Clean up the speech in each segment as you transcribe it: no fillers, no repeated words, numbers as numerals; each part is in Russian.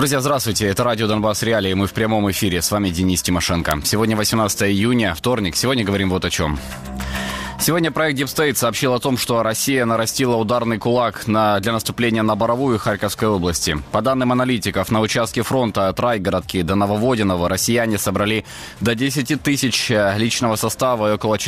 Друзья, здравствуйте. Это радио «Донбасс Реалии». Мы в прямом эфире. С вами Денис Тимошенко. Сегодня 18 июня, вторник. Сегодня говорим вот о чем. Сегодня проект Deep State сообщил о том, что Россия нарастила ударный кулак для наступления на Боровую Харьковской области. По данным аналитиков, на участке фронта от Райгородки до Нововодиново россияне собрали до 10 тысяч личного состава и около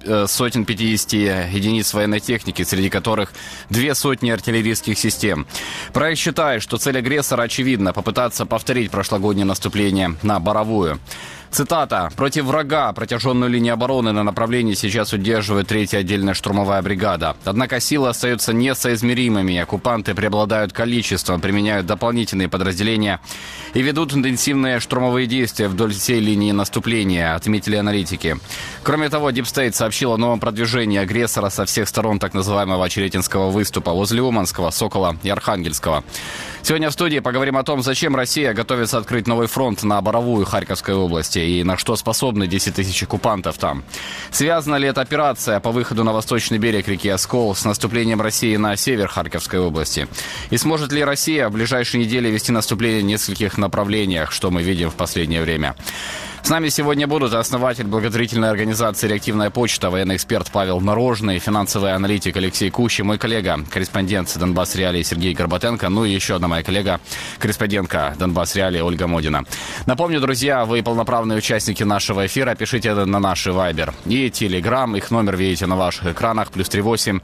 450 единиц военной техники, среди которых 200 артиллерийских систем. Проект считает, что цель агрессора очевидна – попытаться повторить прошлогоднее наступление на Боровую. Цитата. «Против врага протяженную линию обороны на направлении сейчас удерживает 3-я отдельная штурмовая бригада. Однако силы остаются несоизмеримыми. Оккупанты преобладают количеством, применяют дополнительные подразделения и ведут интенсивные штурмовые действия вдоль всей линии наступления», отметили аналитики. Кроме того, Deep State сообщил о новом продвижении агрессора со всех сторон так называемого Очеретинского выступа возле Уманского, Сокола и Архангельского. Сегодня в студии поговорим о том, зачем Россия готовится открыть новый фронт на Боровую Харьковской области и на что способны 10 тысяч оккупантов там. Связана ли эта операция по выходу на восточный берег реки Оскол с наступлением России на север Харьковской области? И сможет ли Россия в ближайшие недели вести наступление в нескольких направлениях, что мы видим в последнее время? С нами сегодня будут основатель благотворительной организации «Реактивная почта», военный эксперт Павел Нарожный, финансовый аналитик Алексей Кущий, мой коллега, корреспондент «Донбасс Реалии» Сергей Горбатенко, ну и еще одна моя коллега, корреспондентка «Донбасс Реалии» Ольга Модина. Напомню, друзья, вы полноправные участники нашего эфира, пишите на наш Вайбер и Телеграм, их номер видите на ваших экранах, +38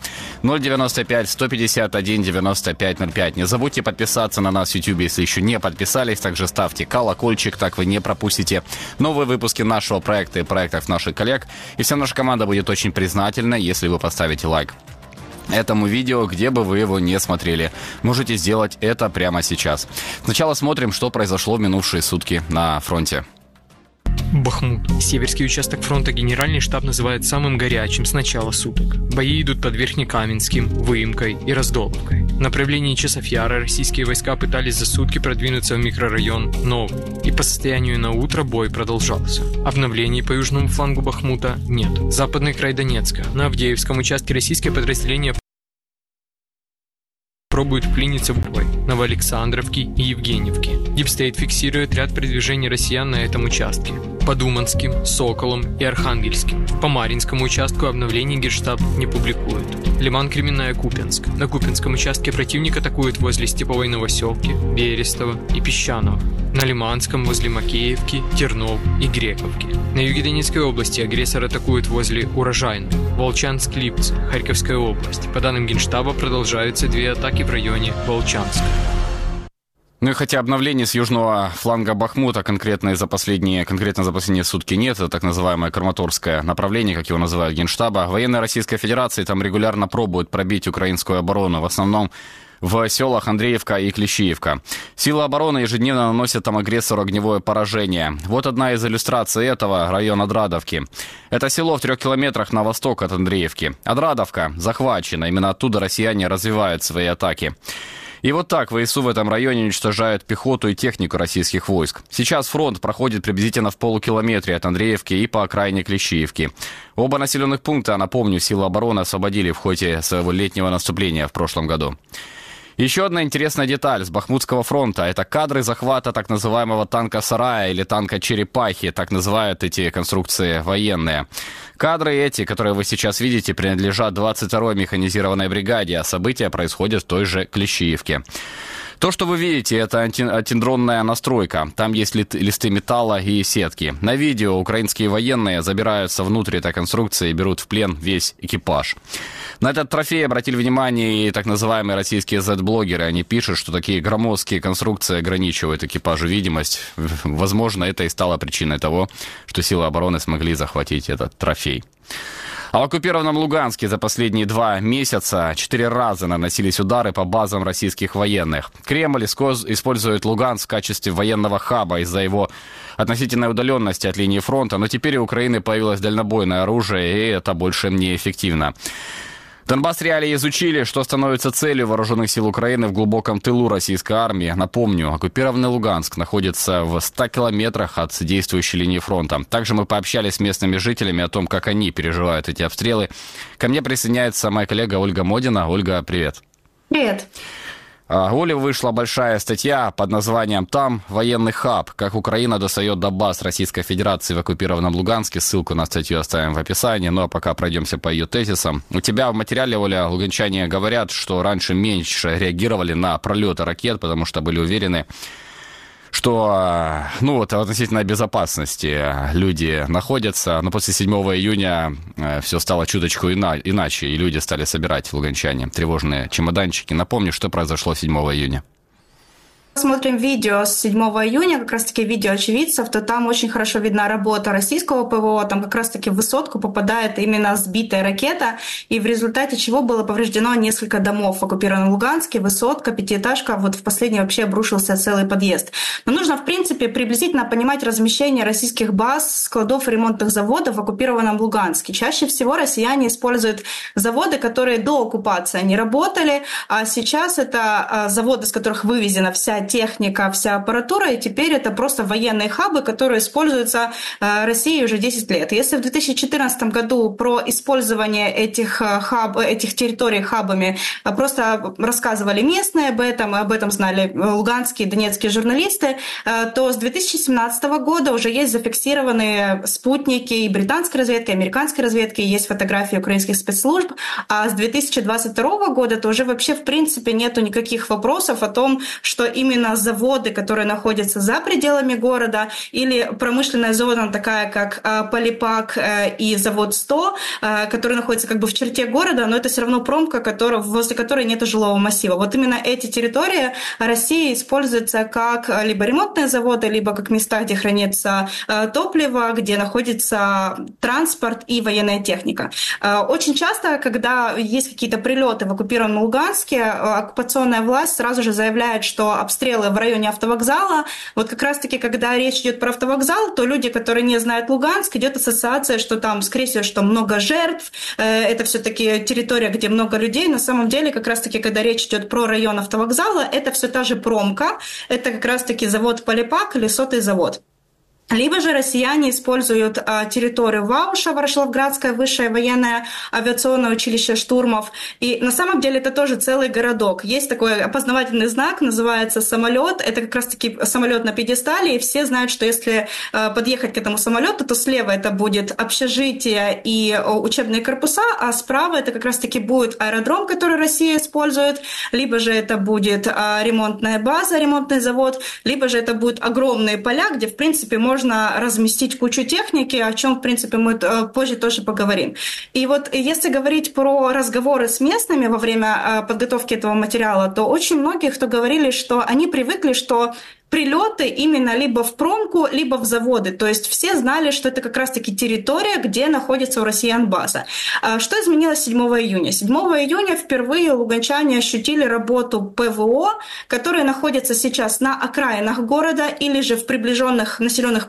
095 151 95 05. Не забудьте подписаться на нас в YouTube, если еще не подписались, также ставьте колокольчик, так вы не пропустите новые выпуски нашего проекта и проектов наших коллег. И вся наша команда будет очень признательна, если вы поставите лайк этому видео, где бы вы его не смотрели. Можете сделать это прямо сейчас. Сначала смотрим, что произошло в минувшие сутки на фронте. Бахмут. Северский участок фронта генеральный штаб называет самым горячим с начала суток. Бои идут под Верхнекаменским, Выемкой и Раздолбкой. В направлении Часов Яра российские войска пытались за сутки продвинуться в микрорайон Новый. И по состоянию на утро бой продолжался. Обновлений по южному флангу Бахмута нет. Западный край Донецка. На Авдеевском участке российские подразделения пробуют вклиниться в бой Новоалександровки и Евгеньевки. Deep State фиксирует ряд передвижений россиян на этом участке. Под Уманским, Соколом и Архангельским. По Марьинскому участку обновлений Генштаб не публикует. Лиман, Кременная, Купянск. На Купянском участке противник атакует возле Степовой Новоселки, Берестова и Песчаного. На Лиманском возле Макеевки, Тернов и Грековки. На юге Донецкой области агрессор атакует возле Урожайной, Волчанск-Липцы, Харьковская область. По данным Генштаба продолжаются 2 атаки в районе Волчанска. Ну и хотя обновлений с южного фланга Бахмута конкретно за последние сутки нет, это так называемое Краматорское направление, как его называют Генштаба, военные Российской Федерации там регулярно пробуют пробить украинскую оборону, в основном в селах Андреевка и Клещиевка. Силы обороны ежедневно наносят там агрессору огневое поражение. Вот одна из иллюстраций этого — район Отрадовки. Это село в 3 километрах на восток от Андреевки. Отрадовка захвачена, именно оттуда россияне развивают свои атаки. И вот так ВСУ в этом районе уничтожают пехоту и технику российских войск. Сейчас фронт проходит приблизительно в полукилометре от Андреевки и по окраине Клещиевки. Оба населенных пункта, напомню, силы обороны освободили в ходе своего летнего наступления в прошлом году. Еще одна интересная деталь с Бахмутского фронта – это кадры захвата так называемого танка-сарая или танка-черепахи, так называют эти конструкции военные. Кадры эти, которые вы сейчас видите, принадлежат 22-й механизированной бригаде, а события происходят в той же Клещиевке. То, что вы видите, это антидронная настройка. Там есть листы металла и сетки. На видео украинские военные забираются внутрь этой конструкции и берут в плен весь экипаж. На этот трофей обратили внимание и так называемые российские Z-блогеры. Они пишут, что такие громоздкие конструкции ограничивают экипажу видимость. Возможно, это и стало причиной того, что силы обороны смогли захватить этот трофей. А в оккупированном Луганске за последние 2 месяца 4 раза наносились удары по базам российских военных. Кремль использует Луганск в качестве военного хаба из-за его относительной удаленности от линии фронта, но теперь у Украины появилось дальнобойное оружие, и это больше неэффективно. Донбасс Реалии изучили, что становится целью вооруженных сил Украины в глубоком тылу российской армии. Напомню, оккупированный Луганск находится в 100 километрах от действующей линии фронта. Также мы пообщались с местными жителями о том, как они переживают эти обстрелы. Ко мне присоединяется моя коллега Ольга Модина. Ольга, привет. Привет. В Оле вышла большая статья под названием «Там военный хаб. Как Украина достает до баз Российской Федерации в оккупированном Луганске». Ссылку на статью оставим в описании. Ну а пока пройдемся по ее тезисам. У тебя в материале, Оля, луганчане говорят, что раньше меньше реагировали на пролеты ракет, потому что были уверены, что, в относительной безопасности люди находятся. Но после 7 июня все стало чуточку иначе, и люди стали собирать, луганчане, тревожные чемоданчики. Напомню, что произошло 7 июня. Смотрим видео с 7 июня, как раз-таки видео очевидцев, то там очень хорошо видна работа российского ПВО, там как раз-таки в высотку попадает именно сбитая ракета, и в результате чего было повреждено несколько домов в оккупированном Луганске, высотка, пятиэтажка, вот в последний вообще обрушился целый подъезд. Но нужно, в принципе, приблизительно понимать размещение российских баз, складов и ремонтных заводов в оккупированном Луганске. Чаще всего россияне используют заводы, которые до оккупации не работали, а сейчас это заводы, с которых вывезена вся техника, вся аппаратура, и теперь это просто военные хабы, которые используются Россией уже 10 лет. Если в 2014 году про использование этих территорий хабами просто рассказывали местные об этом знали луганские, донецкие журналисты, то с 2017 года уже есть зафиксированные спутники и британской разведки, и американской разведки, есть фотографии украинских спецслужб, а с 2022 года то уже вообще в принципе нету никаких вопросов о том, что именно заводы, которые находятся за пределами города, или промышленная зона, такая как Полипак и завод 100, который находится как бы в черте города, но это все равно промка, возле которой нет жилого массива. Вот именно эти территории России используются как либо ремонтные заводы, либо как места, где хранится топливо, где находится транспорт и военная техника. Очень часто, когда есть какие-то прилеты в оккупированном Луганске, оккупационная власть сразу же заявляет, что обстрелы в районе автовокзала. Вот как раз-таки, когда речь идет про автовокзал, то люди, которые не знают Луганск, идет ассоциация, что там, скорее всего, что много жертв, это все-таки территория, где много людей. На самом деле, как раз-таки, когда речь идет про район автовокзала, это все та же промка, это как раз-таки завод Полипак или сотый завод. Либо же россияне используют территорию Вауша, Ворошиловградское высшее военное авиационное училище штурмов. И на самом деле это тоже целый городок. Есть такой опознавательный знак, называется самолет. Это как раз-таки самолет на пьедестале. И все знают, что если подъехать к этому самолету, то слева это будет общежитие и учебные корпуса, а справа это как раз-таки будет аэродром, который Россия использует. Либо же это будет ремонтная база, ремонтный завод. Либо же это будут огромные поля, где, в принципе, можно разместить кучу техники, о чем, в принципе, мы позже тоже поговорим. И вот если говорить про разговоры с местными во время подготовки этого материала, то очень многие, кто говорили, что они привыкли, что прилеты именно либо в промку, либо в заводы. То есть все знали, что это как раз-таки территория, где находится у россиян база. Что изменилось 7 июня? 7 июня впервые луганчане ощутили работу ПВО, которые находятся сейчас на окраинах города или же в приближенных населенных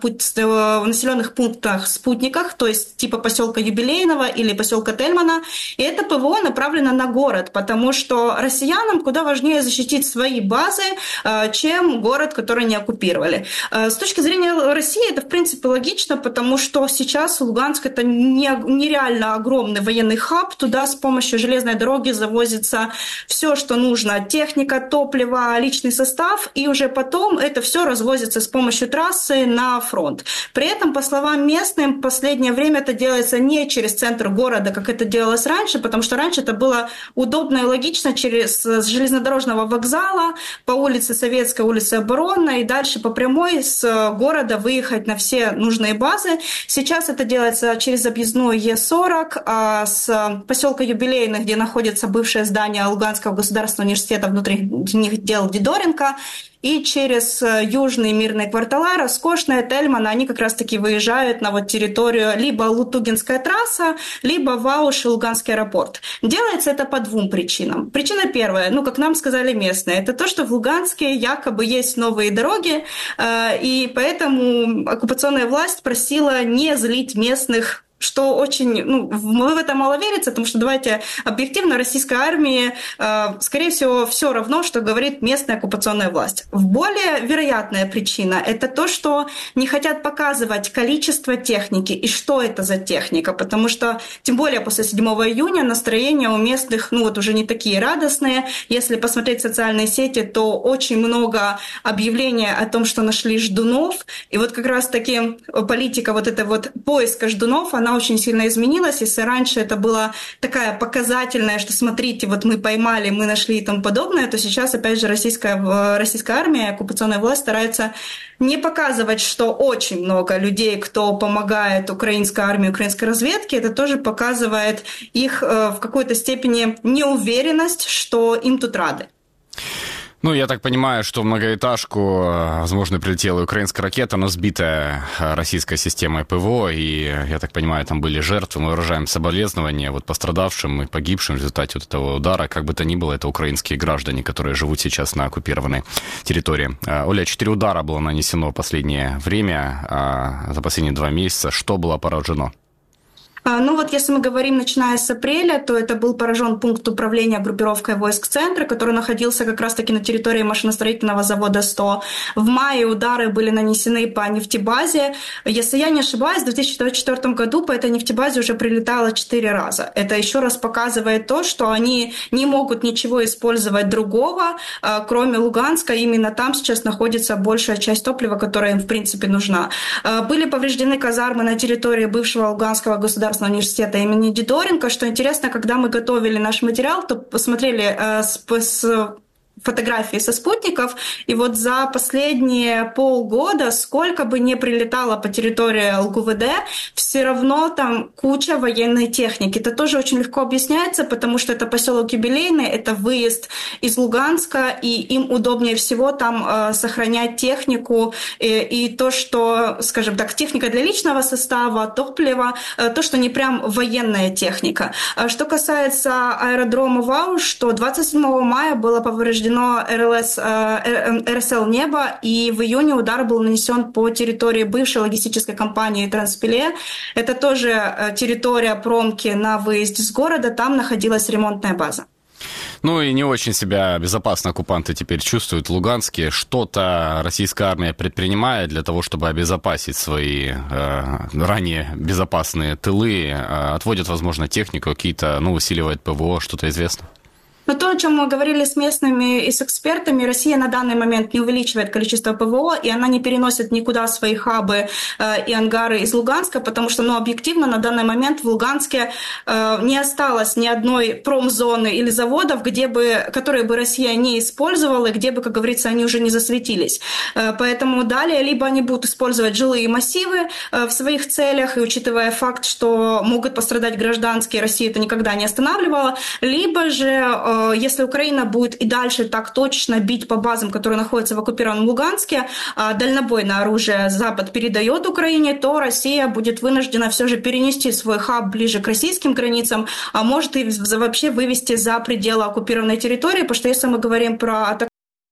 пунктах, спутниках, то есть типа поселка Юбилейного или поселка Тельмана. И это ПВО направлено на город, потому что россиянам куда важнее защитить свои базы, чем город, который не оккупировали. С точки зрения России это, в принципе, логично, потому что сейчас Луганск — это нереально огромный военный хаб. Туда с помощью железной дороги завозится все, что нужно. Техника, топливо, личный состав. И уже потом это все развозится с помощью трассы на фронт. При этом, по словам местным, в последнее время это делается не через центр города, как это делалось раньше, потому что раньше это было удобно и логично через железнодорожного вокзала по улице Советской, улице Оборонной, и дальше по прямой с города выехать на все нужные базы. Сейчас это делается через объездную Е40 с поселка Юбилейный, где находится бывшее здание Луганского государственного университета внутренних дел Дидоренко, и через южные мирные квартала, Роскошная, Тельман, они как раз-таки выезжают на вот территорию либо Лутугинская трасса, либо Вауш и Луганский аэропорт. Делается это по двум причинам. Причина первая, как нам сказали местные, это то, что в Луганске якобы есть новые дороги, и поэтому оккупационная власть просила не злить местных что очень, мы в это мало верится, потому что, давайте объективно, российской армии, скорее всего, все равно, что говорит местная оккупационная власть. Более вероятная причина – это то, что не хотят показывать количество техники и что это за техника, потому что, тем более после 7 июня, настроения у местных, уже не такие радостные. Если посмотреть социальные сети, то очень много объявлений о том, что нашли ждунов, и вот как раз-таки политика поиска ждунов, она очень сильно изменилась. Если раньше это была такая показательная, что смотрите, вот мы поймали, мы нашли и тому подобное, то сейчас, опять же, российская армия, оккупационная власть старается не показывать, что очень много людей, кто помогает украинской армии, украинской разведке, это тоже показывает их в какой-то степени неуверенность, что им тут рады. Я так понимаю, что в многоэтажку, возможно, прилетела украинская ракета, но сбитая российской системой ПВО, и, я так понимаю, там были жертвы. Мы выражаем соболезнования пострадавшим и погибшим в результате этого удара. Как бы то ни было, это украинские граждане, которые живут сейчас на оккупированной территории. Оля, 4 удара было нанесено в последнее время, за последние 2 месяца. Что было поражено? Если мы говорим, начиная с апреля, то это был поражен пункт управления группировкой войск центра, который находился как раз-таки на территории машиностроительного завода 100. В мае удары были нанесены по нефтебазе. Если я не ошибаюсь, в 2024 году по этой нефтебазе уже прилетало 4 раза. Это еще раз показывает то, что они не могут ничего использовать другого, кроме Луганска. Именно там сейчас находится большая часть топлива, которая им, в принципе, нужна. Были повреждены казармы на территории бывшего Луганского государственного университета имени Дидоренко. Что интересно, когда мы готовили наш материал, то посмотрели фотографии со спутников, и вот за последние полгода, сколько бы ни прилетало по территории ЛГУВД, все равно там куча военной техники. Это тоже очень легко объясняется, потому что это поселок Юбилейный, это выезд из Луганска, и им удобнее всего там сохранять технику, и то, что, скажем так, техника для личного состава, топлива, то, что не прям военная техника. Что касается аэродрома Вауш, то 27 мая было повреждено РСЛ «Небо», и в июне удар был нанесен по территории бывшей логистической компании «Транспиле». Это тоже территория промки на выезде с города, там находилась ремонтная база. И не очень себя безопасно оккупанты теперь чувствуют в Луганске. Что-то российская армия предпринимает для того, чтобы обезопасить свои ранее безопасные тылы, отводят, возможно, технику, какие-то, усиливает ПВО, что-то известно? То, о чем мы говорили с местными и с экспертами, Россия на данный момент не увеличивает количество ПВО, и она не переносит никуда свои хабы и ангары из Луганска, потому что, объективно, на данный момент в Луганске не осталось ни одной промзоны или заводов, которые бы Россия не использовала, где бы, как говорится, они уже не засветились. Поэтому далее либо они будут использовать жилые массивы в своих целях, и учитывая факт, что могут пострадать гражданские, Россия это никогда не останавливала, либо же если Украина будет и дальше так точно бить по базам, которые находятся в оккупированном Луганске, дальнобойное оружие Запад передает Украине, то Россия будет вынуждена все же перенести свой хаб ближе к российским границам, а может и вообще вывести за пределы оккупированной территории, потому что если мы говорим про атаку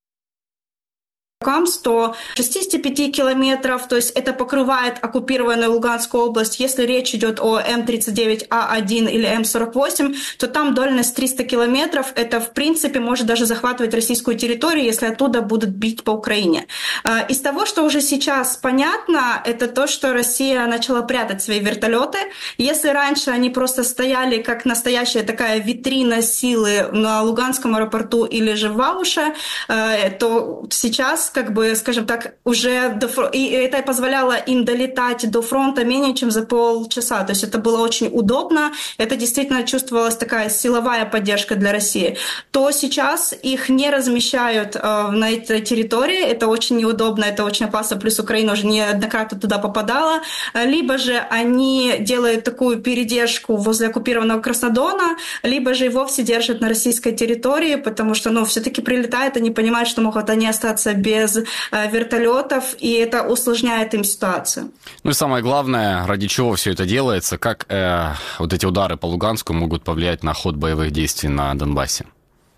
165 километров, то есть это покрывает оккупированную Луганскую область. Если речь идет о М-39А1 или М-48, то там дальность 300 километров. Это, в принципе, может даже захватывать российскую территорию, если оттуда будут бить по Украине. Из того, что уже сейчас понятно, это то, что Россия начала прятать свои вертолеты. Если раньше они просто стояли как настоящая такая витрина силы на Луганском аэропорту или же в Вауше, то сейчас, скажем так, уже и это позволяло им долетать до фронта менее чем за полчаса. То есть это было очень удобно, это действительно чувствовалась такая силовая поддержка для России. То сейчас их не размещают на этой территории, это очень неудобно, это очень опасно, плюс Украина уже неоднократно туда попадала. Либо же они делают такую передержку возле оккупированного Краснодона, либо же и вовсе держат на российской территории, потому что, все-таки прилетают, они понимают, что могут они остаться без вертолетов, и это усложняет им ситуацию. И самое главное, ради чего все это делается, как вот эти удары по Луганску могут повлиять на ход боевых действий на Донбассе?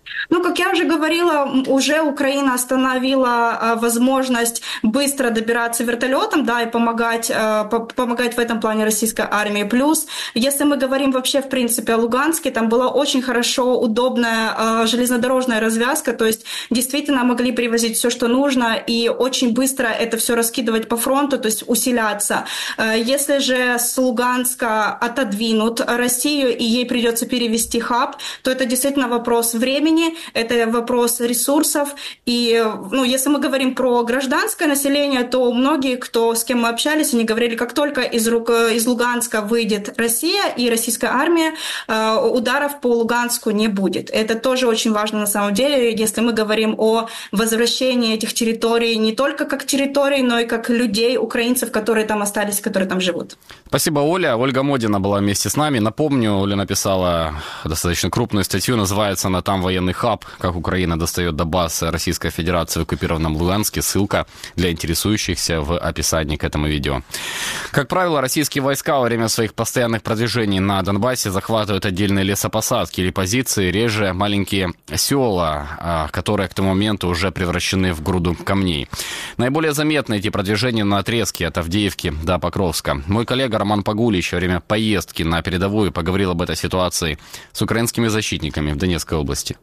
Ну, как я уже говорила, уже Украина остановила возможность быстро добираться вертолетом, да, и помогать в этом плане российской армии. Плюс, если мы говорим вообще, в принципе, о Луганске, там была очень хорошо, удобная железнодорожная развязка, то есть действительно могли привозить все, что нужно, и очень быстро это все раскидывать по фронту, то есть усиляться. Если же с Луганска отодвинут Россию, и ей придется перевести хаб, то это действительно вопрос времени, это вопрос ресурсов. И, если мы говорим про гражданское население, то многие, с кем мы общались, они говорили, как только из Луганска выйдет Россия и российская армия, ударов по Луганску не будет. Это тоже очень важно на самом деле, если мы говорим о возвращении этих территорий не только как территорий, но и как людей, украинцев, которые там остались, которые там живут. Спасибо, Оля. Ольга Модина была вместе с нами. Напомню, Оля написала достаточно крупную статью, называется она «Там военный хаб. Как Украина достает до баз Российской Федерации в оккупированном Луганске». Ссылка для интересующихся в описании к этому видео. Как правило, российские войска во время своих постоянных продвижений на Донбассе захватывают отдельные лесопосадки или позиции, реже маленькие села, которые к тому моменту уже превращены в груду камней. Наиболее заметны эти продвижения на отрезке от Авдеевки до Покровска. Мой коллега Роман Погулич во время поездки на передовую поговорил об этой ситуации с украинскими защитниками в Донецкой области.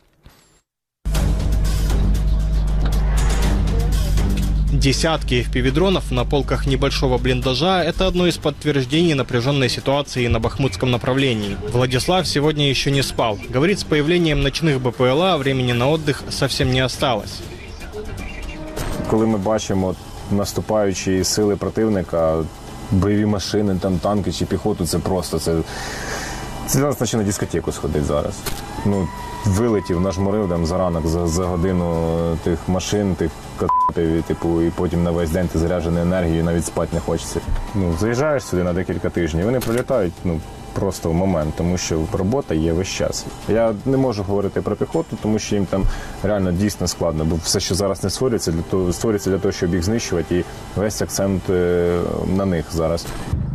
Десятки FPV-дронов на полках небольшого блиндажа – это одно из подтверждений напряженной ситуации на бахмутском направлении. Владислав сегодня еще не спал. Говорит, с появлением ночных БПЛА времени на отдых совсем не осталось. Коли ми бачимо наступаючі сили противника, бойові машини, там танки чи піхоту, це просто, це для нас наче на дискотеку сходить зараз. Вилетів, нажмурив там за ранок, за годину тих машин, тих катів, і потім на весь день ти заряджений енергією, навіть спати не хочеться. Заїжджаєш сюди на декілька тижнів, вони прилітають, просто в момент, тому що робота є весь час. Я не можу говорити про піхоту, тому що їм там реально дійсно складно, бо все, що зараз не створюється для того, щоб їх знищувати, і весь акцент на них зараз.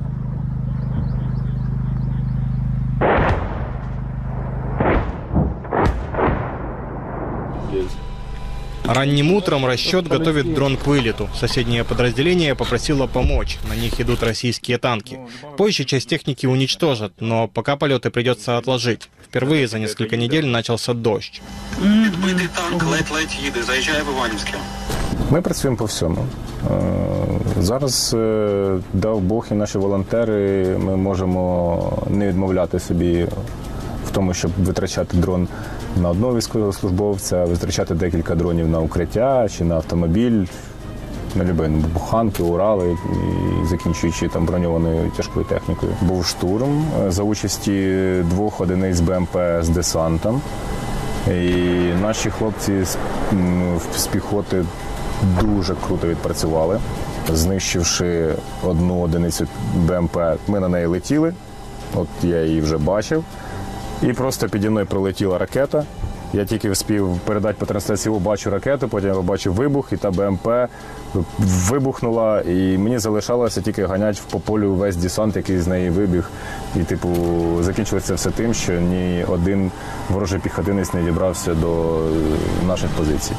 Ранним утром расчет готовит дрон к вылету. Соседнее подразделение попросило помочь. На них идут российские танки. Позже часть техники уничтожат, но пока полеты придется отложить. Впервые за несколько недель начался дождь. Відбитий танк ледь-ледь їде, заїжджає в Іванівське. Ми працюємо по всьому. Зараз, дав Бог, і наші волонтери, ми можемо не відмовляти собі в тому, щоб витрачати дрон на одного військовослужбовця, витрачати декілька дронів на укриття чи на автомобіль, на любі буханки, Урали, і закінчуючи там броньованою тяжкою технікою. Був штурм за участі 2 одиниць БМП з десантом. І наші хлопці з піхоти дуже круто відпрацювали, знищивши 1 одиницю БМП. Ми на неї летіли, от я її вже бачив. І просто піді мною пролетіла ракета. Я тільки встиг передати по трансляції, бачу ракету, потім я побачив вибух, і та БМП вибухнула, і мені залишалося тільки ганяти по полю весь десант, який з неї вибіг. І, закінчилося все тим, що ні один ворожий піхотинець не дібрався до наших позицій.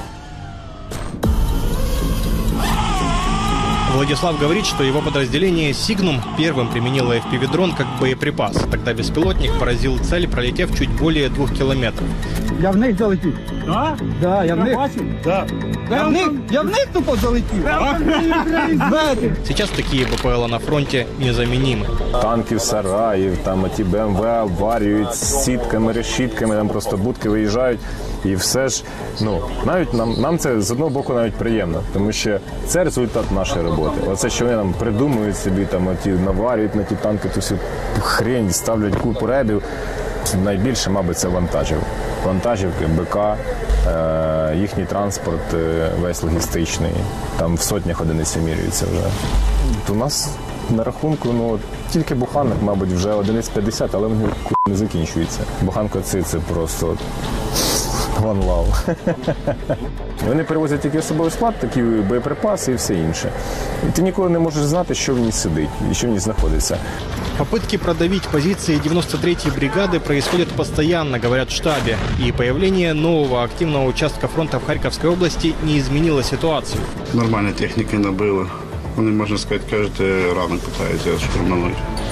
Владислав говорит, что его подразделение «Сигнум» первым применило FPV-дрон как боеприпас. Тогда беспилотник поразил цель, пролетев чуть более 2 километров. Я в них залетів. Да? Да, я в них. Да. Я в них тупо залетів. Сейчас такие БПЛА на фронте незаменимы. Танків, сараїв, там ті БМВ обварюють з сітками, решітками, там просто будки виїжджають. І все ж, навіть нам це з одного боку навіть приємно, тому що це результат нашої роботи. Оце, що вони нам придумують собі, там, наварюють на ті танки, ту всю хрень, ставлять купу ребів. Найбільше, мабуть, це вантажівки, БК, їхній транспорт весь логістичний, там в сотнях одиниць міряються вже. У нас на рахунку, тільки буханок, мабуть, вже 1,50, але вони не закінчуються. Буханка це просто One Love. Вони перевозять тільки особовий склад, такі боєприпаси і все інше. І ти ніколи не можеш знати, що в ній сидить і що в ній знаходиться. Попытки продавить позиции 93-й бригады происходят постоянно, говорят в штабе. И появление нового активного участка фронта в Харьковской области не изменило ситуацию. Нормальной техники набило. Вони, можна сказати, кожен ранок питаються штурмануть.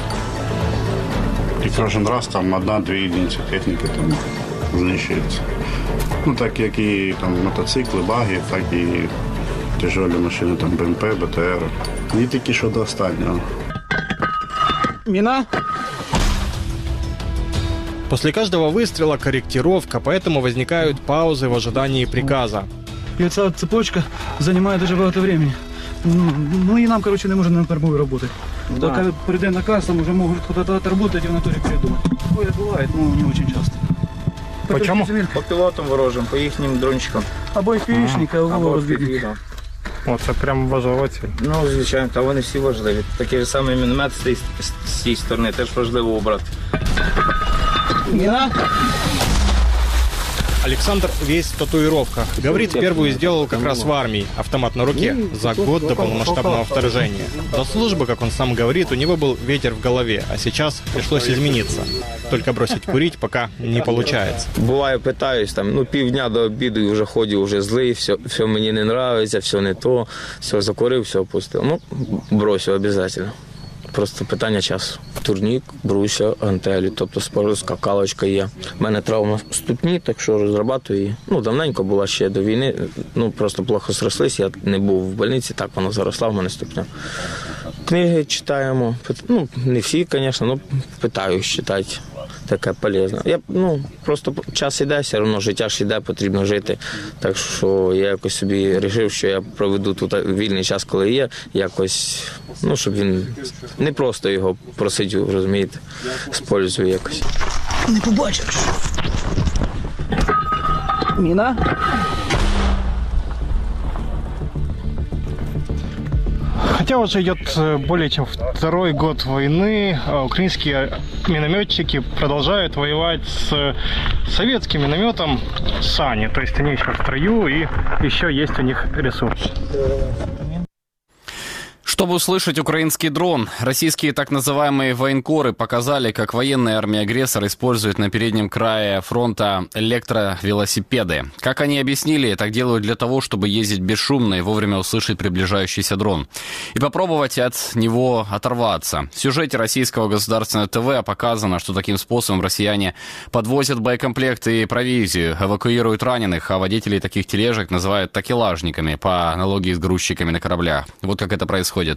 І кожен раз там 1-2 єдиниці техніки там знищується. Ну, так як і там мотоцикли, баги, так і тяжелі машини, там БМП, БТР. І тільки що до останнього. Мина? После каждого выстрела корректировка, поэтому возникают паузы в ожидании приказа. И вот эта цепочка занимает дуже багато времени. Ну и нам, короче, не можна на перебою работать. Да. Коли прийде наказ, там уже могут куда-то отработать, и вона тоже передумать. Такое бывает, но не очень часто. Почему? По пілотам ворожим, по їхнім дрончикам. Або FPV-шника, або розвідника. О, це прям важливо. Ну, звичайно, та вони всі важливі. Такі ж самі міномет з цієї сторони теж важливо обрати. Мина? Александр весь в татуировках. Говорит, первую сделал как раз в армии. Автомат на руке. За год до полномасштабного вторжения. До службы, как он сам говорит, у него был ветер в голове. А сейчас пришлось измениться. Только бросить курить пока не получается. Буває, питаюсь, там, півдня до обіду і вже ходю, вже злий, все мені не подобається, все не то, все закурив, все опустив. Ну, бросю обов'язково. Просто питання часу. Турнік, бруся, гантелі, тобто спорт, скакалочка є. У мене травма ступні, так що розрабатую її. Давненько була ще до війни, просто плохо зрослись, я не був в больниці, так воно заросла в мене ступня. Книги читаємо, не всі, звісно, питаюсь читати. Таке полезно. Просто час іде, все одно життя ж іде, потрібно жити. Так що я якось собі вирішив, що я проведу тут вільний час, коли є, якось, щоб він не просто його просидів, розумієте, спользую якось. Не побачиш. Міна? Хотя уже идет более чем второй год войны, украинские минометчики продолжают воевать с советским минометом «Сани». То есть они еще в строю и еще есть у них ресурс. Чтобы услышать украинский дрон, российские так называемые военкоры показали, как военная армия-агрессор использует на переднем крае фронта электровелосипеды. Как они объяснили, так делают для того, чтобы ездить бесшумно и вовремя услышать приближающийся дрон. И попробовать от него оторваться. В сюжете российского государственного ТВ показано, что таким способом россияне подвозят боекомплекты и провизию, эвакуируют раненых, а водителей таких тележек называют такелажниками, по аналогии с грузчиками на кораблях. Вот как это происходит.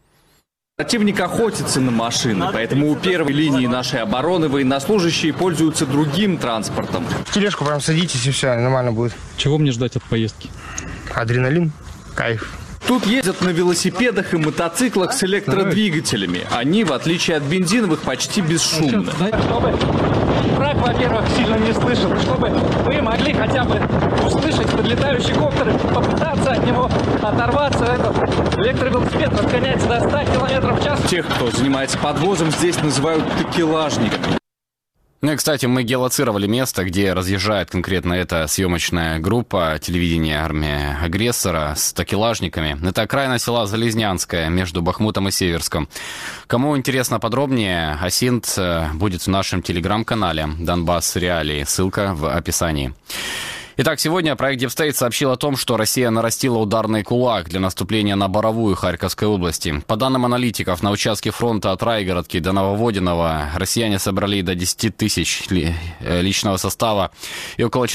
Противник охотится на машины, поэтому у первой линии нашей обороны военнослужащие пользуются другим транспортом. В тележку прям садитесь и все, нормально будет. Чего мне ждать от поездки? Адреналин, кайф. Тут ездят на велосипедах и мотоциклах с электродвигателями. Они, в отличие от бензиновых, почти бесшумны. Чтобы враг, во-первых, сильно не слышал, чтобы вы могли хотя бы услышать подлетающий коптер и попытаться от него оторваться. Этот электровелосипед разгоняется до 100 км в час. Тех, кто занимается подвозом, здесь называют такелажниками. Ну и, кстати, мы геолоцировали место, где разъезжает конкретно эта съемочная группа телевидения армии агрессора с такелажниками. Это окраина села Залезнянское между Бахмутом и Северском. Кому интересно подробнее, Асинт будет в нашем телеграм-канале «Донбасс Реалии». Ссылка в описании. Итак, сегодня проект Deep State сообщил о том, что Россия нарастила ударный кулак для наступления на Боровую Харьковской области. По данным аналитиков, на участке фронта от Райгородки до Нововодиного россияне собрали до 10 тысяч личного состава и около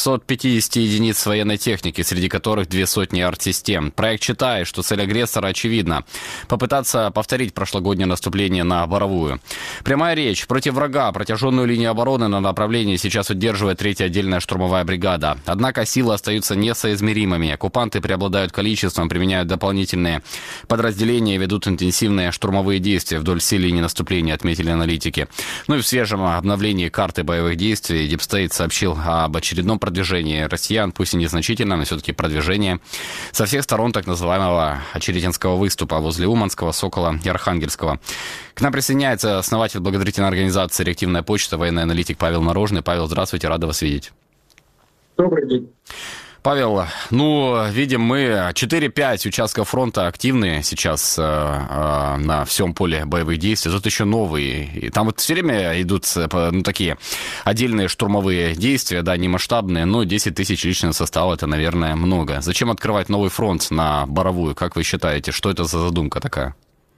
450 единиц военной техники, среди которых 200 арт-систем. Проект считает, что цель агрессора очевидна – попытаться повторить прошлогоднее наступление на Боровую. Прямая речь. Против врага протяженную линию обороны на направлении сейчас удерживает 3-я отдельная штурмовая бригада. Однако силы остаются несоизмеримыми. Оккупанты преобладают количеством, применяют дополнительные подразделения и ведут интенсивные штурмовые действия вдоль всей линии наступления, отметили аналитики. Ну и в свежем обновлении карты боевых действий Deep State сообщил об очередном продвижении россиян, пусть и незначительном, но все-таки продвижение со всех сторон так называемого Очеретинского выступа возле Уманского, Сокола и Архангельского. К нам присоединяется основатель благотворительной организации «Реактивная почта», военный аналитик Павел Нарожный. Павел, здравствуйте, рада вас видеть. Добрый день. Павел, видим мы 4-5 участков фронта активные сейчас на всем поле боевых действий. Тут еще новые. И там вот все время идут такие отдельные штурмовые действия, да, не масштабные, но 10 тысяч личного состава — это, наверное, много. Зачем открывать новый фронт на Боровую? Как вы считаете, что это за задумка такая?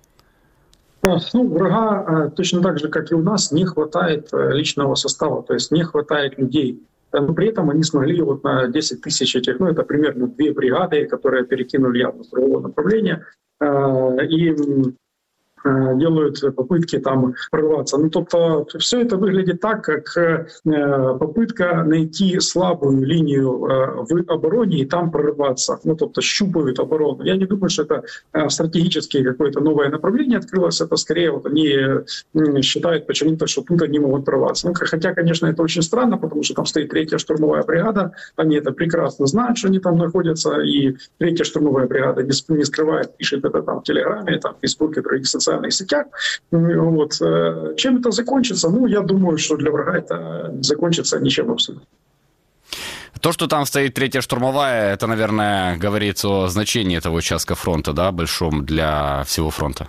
Врага точно так же, как и у нас, не хватает личного состава, то есть не хватает людей. Но при этом они смогли на 10 тысяч этих, это примерно 2 бригады, которые перекинули явно с другого направления, и делают попытки там прорваться. Тобто все это выглядит так, как попытка найти слабую линию в обороне и там прорваться. Тобто щупают оборону. Я не думаю, что это стратегически какое-то новое направление открылось. Это скорее они считают почему-то, что тут они могут прорваться. Хотя, конечно, это очень странно, потому что там стоит 3-я штурмовая бригада. Они это прекрасно знают, что они там находятся. И 3-я штурмовая бригада не скрывает, пишет это там в Телеграме, там, в Фейсбуке, в других социальных сетях. Чем это закончится? Я думаю, что для врага это закончится ничем абсолютно. То, что там стоит 3-я штурмовая, это, наверное, говорит о значении этого участка фронта, да, большом для всего фронта.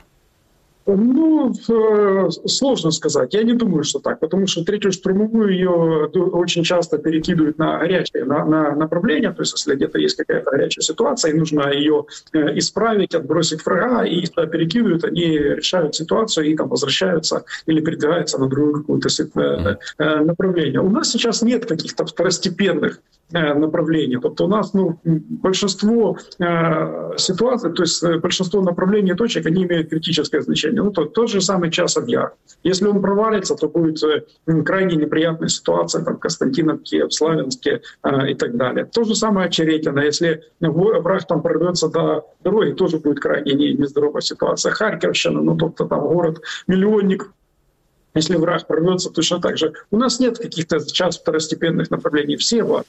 Сложно сказать. Я не думаю, что так, потому что 3-ю штурмовую ее очень часто перекидывают на горячее направление, то есть если где-то есть какая-то горячая ситуация, и нужно ее исправить, отбросить врага, и перекидывают, они решают ситуацию и там возвращаются или передвигаются на другое какое-то направление. У нас сейчас нет каких-то второстепенных направлений. Тобто у нас большинство ситуаций, то есть большинство направлений и точек, они имеют критическое значение. Тот же самый Часов Яр. Если он провалится, то будет крайне неприятная ситуация там, в Константиновке, в Славянске и так далее. То же самое Очеретино. Если враг там прорвется до дороги, тоже будет крайне нездоровая ситуация. Харьковщина, тобто там город-миллионник. Если враг прорвется, точно так же. У нас нет каких-то сейчас второстепенных направлений. Все важны.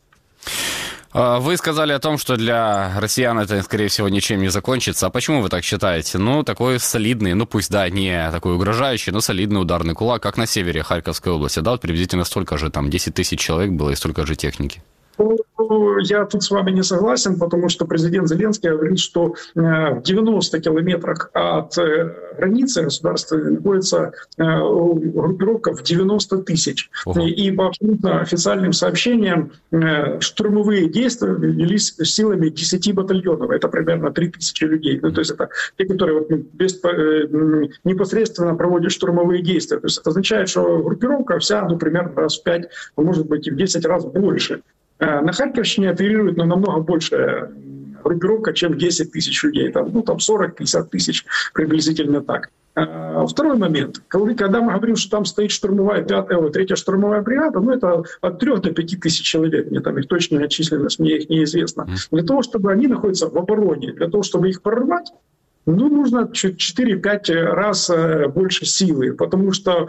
Вы сказали о том, что для россиян это, скорее всего, ничем не закончится. А почему вы так считаете? Такой солидный, пусть, да, не такой угрожающий, но солидный ударный кулак, как на севере Харьковской области. Да, приблизительно столько же, там, 10 тысяч человек было и столько же техники. Я тут с вами не согласен, потому что президент Зеленский говорит, что в 90 километрах от границы государства находится группировка в 90 тысяч. И по абсолютно официальным сообщениям штурмовые действия велись силами 10 батальонов. Это примерно 3000 людей. То есть это те, которые непосредственно проводят штурмовые действия. То есть это означает, что группировка вся примерно раз в 5, может быть и в 10 раз больше. На Харьковщине оперирует намного больше группировка, чем 10 тысяч людей. Там 40-50 тысяч приблизительно так. Второй момент. Когда мы говорим, что там стоит штурмовая 3-я штурмовая бригада, это от 3 до 5 тысяч человек. Мне там их точная численность, мне их неизвестно. Для того, чтобы они находятся в обороне, для того, чтобы их прорвать, нужно 4-5 раз больше силы, потому что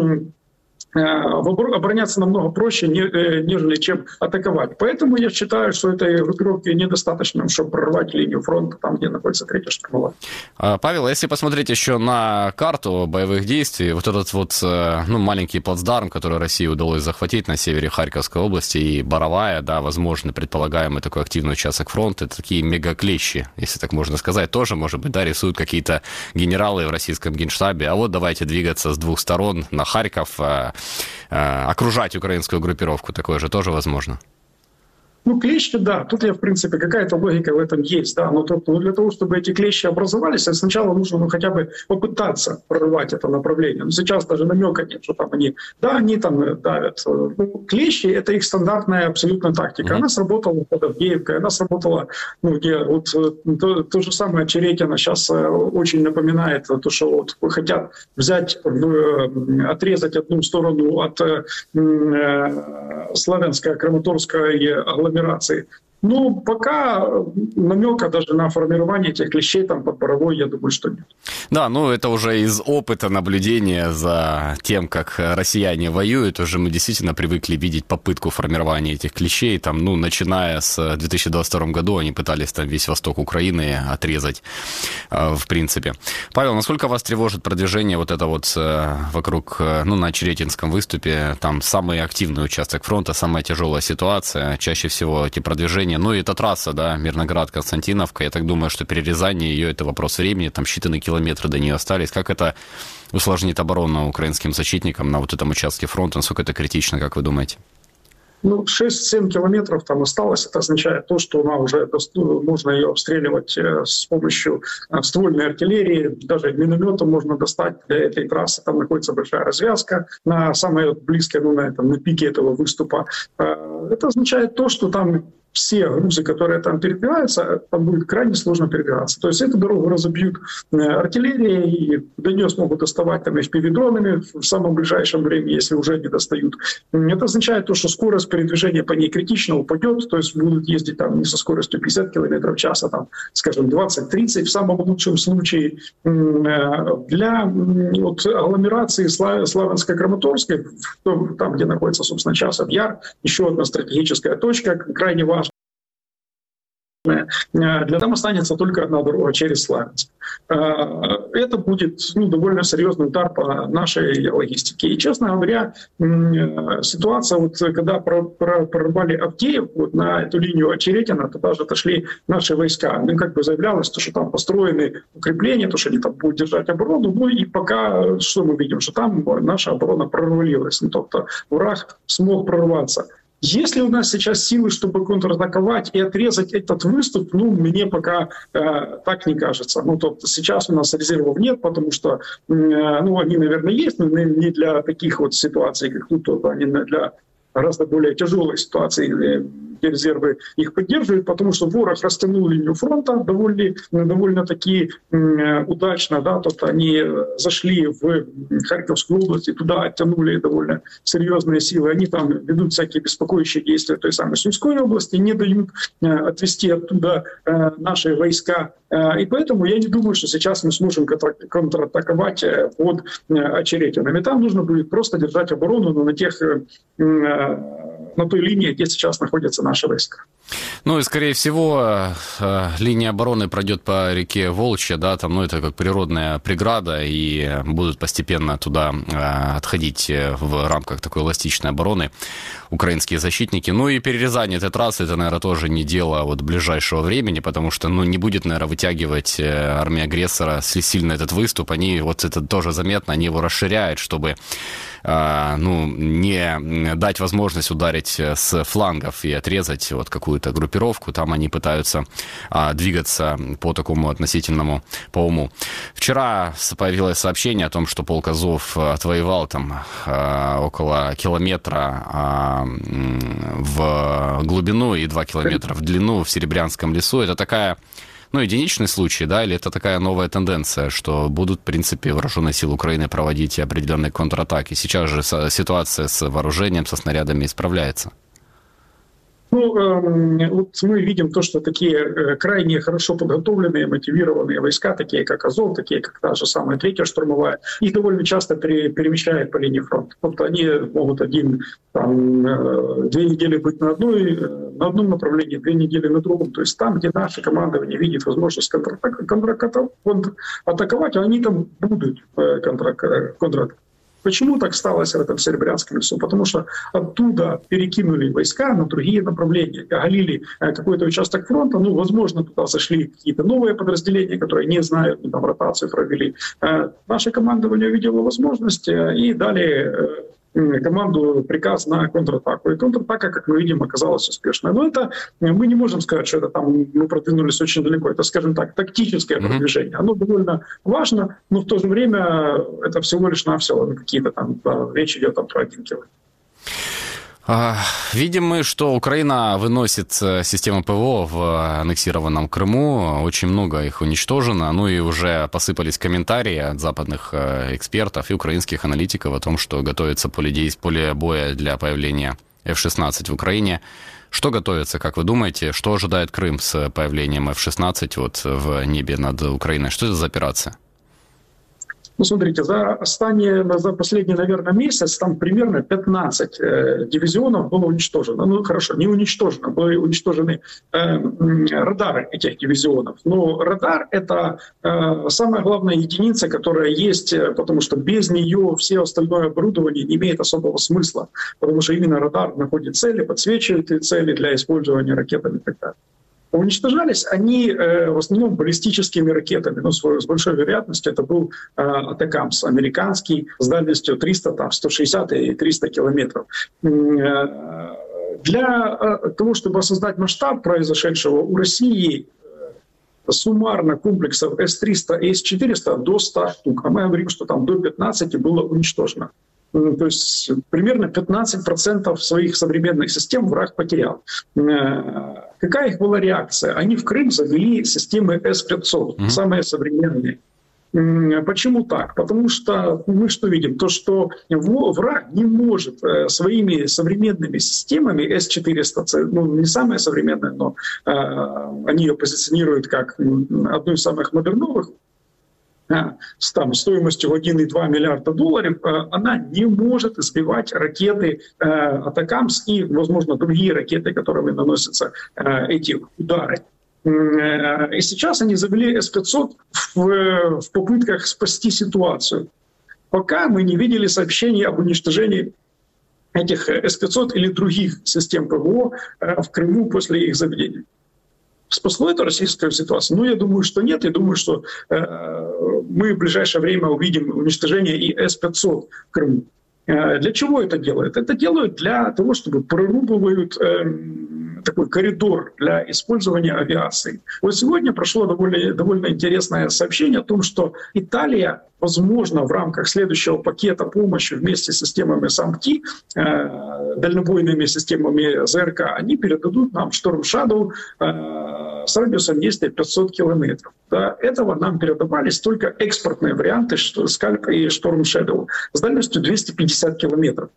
обороняться намного проще, нежели чем атаковать. Поэтому я считаю, что этой группировки недостаточно, чтобы прорвать линию фронта там, где находится 3-я штурмовая. Павел, если посмотреть еще на карту боевых действий, вот этот маленький плацдарм, который России удалось захватить на севере Харьковской области, и Боровая, да, возможно, предполагаемый такой активный участок фронта, это такие мегаклещи, если так можно сказать, тоже, может быть, да, рисуют какие-то генералы в российском генштабе, а вот давайте двигаться с 2 сторон на Харьков, окружать украинскую группировку, такое же тоже возможно? Клещи, да, тут в принципе, какая-то логика в этом есть, да, но для того, чтобы эти клещи образовались, сначала нужно хотя бы попытаться прорвать это направление. Но сейчас даже намека нет, что там они там давят. Клещи — это их стандартная абсолютно тактика. Она сработала под Авдеевкой, она сработала, то же самое Очеретино сейчас очень напоминает то, что хотят взять, отрезать одну сторону от Славянской, Краматорской агломерации Ну, пока намека даже на формирование этих клещей там под Боровой, я думаю, что нет. Да, ну это уже из опыта наблюдения за тем, как россияне воюют, уже мы действительно привыкли видеть попытку формирования этих клещей. Там, ну, начиная с 2022 года они пытались там весь восток Украины отрезать, в принципе. Павел, насколько вас тревожит продвижение вот это вот вокруг, ну, на Очеретинском выступе, там самый активный участок фронта, самая тяжелая ситуация, чаще всего эти продвижения. Ну и эта трасса, да, Мирноград-Константиновка, я так думаю, что перерезание ее — это вопрос времени, там считанные километры до нее остались. Как это усложнит оборону украинским защитникам на вот этом участке фронта? Насколько это критично, как вы думаете? Ну, 6-7 километров там осталось. Это означает то, что она уже можно ее обстреливать с помощью ствольной артиллерии. Даже минометом можно достать для этой трассы. Там находится большая развязка на самой близкой, ну, на пике этого выступа. Это означает то, что там все грузы, которые там передвигаются, там будет крайне сложно передвигаться. То есть эту дорогу разобьют артиллерией, и до нее смогут доставать там FPV-дронами в самом ближайшем времени, если уже не достают. Это означает то, что скорость передвижения по ней критично упадет, то есть будут ездить там не со скоростью 50 км в час, а там, скажем, 20-30 в самом лучшем случае. Для вот, агломерации Славянско-Краматорской, там, где находится, собственно, Часов Яр, еще одна стратегическая точка, крайне важная. Для там останется только одна дорога через Славянск. Это будет, ну, довольно серьезный удар по нашей логистике. И, честно говоря, ситуация, вот, когда прорвали Авдеев вот, на эту линию Очеретина, туда же отошли наши войска. Ну, как бы заявлялось, что там построены укрепления, то, что они там будут держать оборону. Ну и пока что мы видим, что там наша оборона прорвалилась. Ну, тобто враг смог прорваться. Если у нас сейчас силы, чтобы контратаковать и отрезать этот выступ, ну, мне пока так не кажется. Ну, то сейчас у нас резервов нет, потому что, ну, они, наверное, есть, но не для таких вот ситуаций, как тут, они для гораздо более тяжелой ситуации, где резервы их поддерживают, потому что ворог растянул линию фронта довольно-таки удачно, да, то они зашли в Харьковскую область и туда оттянули довольно серьезные силы. Они там ведут всякие беспокоящие действия в той самой Сумской области, не дают отвести оттуда наши войска. И поэтому я не думаю, что сейчас мы сможем контратаковать под Очеретином. И там нужно будет просто держать оборону на той линии, где сейчас находятся наши войска. Ну и, скорее всего, линия обороны пройдет по реке Волчья, да, там, ну, это как природная преграда, и будут постепенно туда отходить в рамках такой эластичной обороны украинские защитники. Ну и перерезание этой трассы, это, наверное, тоже не дело вот ближайшего времени, потому что, ну, не будет, наверное, вытягивать армия агрессора сильно этот выступ. Они, вот это тоже заметно, они его расширяют, чтобы, ну, не дать возможность ударить с флангов и отрезать вот какую-то группировку. Там они пытаются двигаться по такому относительному по уму. Вчера появилось сообщение о том, что полк Азов отвоевал там около километра в глубину и 2 километра в длину в Серебрянском лесу. Это такая, ну, единичный случай, да, или это такая новая тенденция, что будут, в принципе, вооруженные силы Украины проводить определенные контратаки? Сейчас же ситуация с вооружением, со снарядами исправляется. Ну, вот мы видим то, что такие крайне хорошо подготовленные, мотивированные войска, такие как Азов, такие как та же самая 3-я штурмовая, их довольно часто перемещают по линии фронта. Вот они могут 2 недели быть на одном направлении, 2 недели на другом. То есть там, где наше командование видит возможность контратаковать, они там будут контратаковать. Почему так сталось в этом Серебрянском лесу? Потому что оттуда перекинули войска на другие направления, оголили какой-то участок фронта, ну, возможно, туда зашли какие-то новые подразделения, которые не знают, там ротацию провели. Наше командование увидело возможность и дали команду приказ на контратаку. И контратака, как мы видим, оказалась успешной. Но это мы не можем сказать, что это там мы продвинулись очень далеко. Это, скажем так, тактическое продвижение. Оно довольно важно, но в то же время это всего лишь навсего какие-то там, речь идет там про 1 километр. Видим мы, что Украина выносит системы ПВО в аннексированном Крыму. Очень много их уничтожено. Ну и уже посыпались комментарии от западных экспертов и украинских аналитиков о том, что готовится поле боя для появления F-16 в Украине. Что готовится, как вы думаете? Что ожидает Крым с появлением F-16 вот в небе над Украиной? Что это за операция? Ну, смотрите, за последний, наверное, месяц там примерно 15 дивизионов было уничтожено. Ну, хорошо, не уничтожено, были уничтожены радары этих дивизионов. Но радар — это самая главная единица, которая есть, потому что без нее все остальное оборудование не имеет особого смысла, потому что именно радар находит цели, подсвечивает эти цели для использования ракетами и так далее. Уничтожались они в основном баллистическими ракетами, но с большой вероятностью это был Атакамс американский с дальностью 300, 160 и 300 километров. Для того, чтобы осознать масштаб произошедшего, у России суммарно комплексов С-300 и С-400 до 100 штук, а мы говорим, что там до 15 было уничтожено. То есть примерно 15% своих современных систем враг потерял. Какая их была реакция? Они в Крым завели системы С-500, самые современные. Почему так? Потому что мы что видим? То, что враг не может своими современными системами С-400, ну, не самые современные, но они ее позиционируют как одну из самых модерновых, с там, стоимостью в 1,2 миллиарда долларов, она не может сбивать ракеты Атакамс и, возможно, другие ракеты, которыми наносятся эти удары. И сейчас они завели С-500 в попытках спасти ситуацию. Пока мы не видели сообщений об уничтожении этих С-500 или других систем ПВО в Крыму после их заведения. Спасло это российскую ситуацию? Ну, я думаю, что нет. Я думаю, что мы в ближайшее время увидим уничтожение и С-500 в Крыму. Для чего это делают? Это делают для того, чтобы прорубывают такой коридор для использования авиации. Вот сегодня прошло довольно интересное сообщение о том, что Италия, возможно, в рамках следующего пакета помощи вместе с системами САМПТИ, дальнобойными системами ЗРК, они передадут нам Storm Shadow с радиусом действия 500 километров. До этого нам передавались только экспортные варианты Scalp и Storm Shadow с дальностью 250 километров.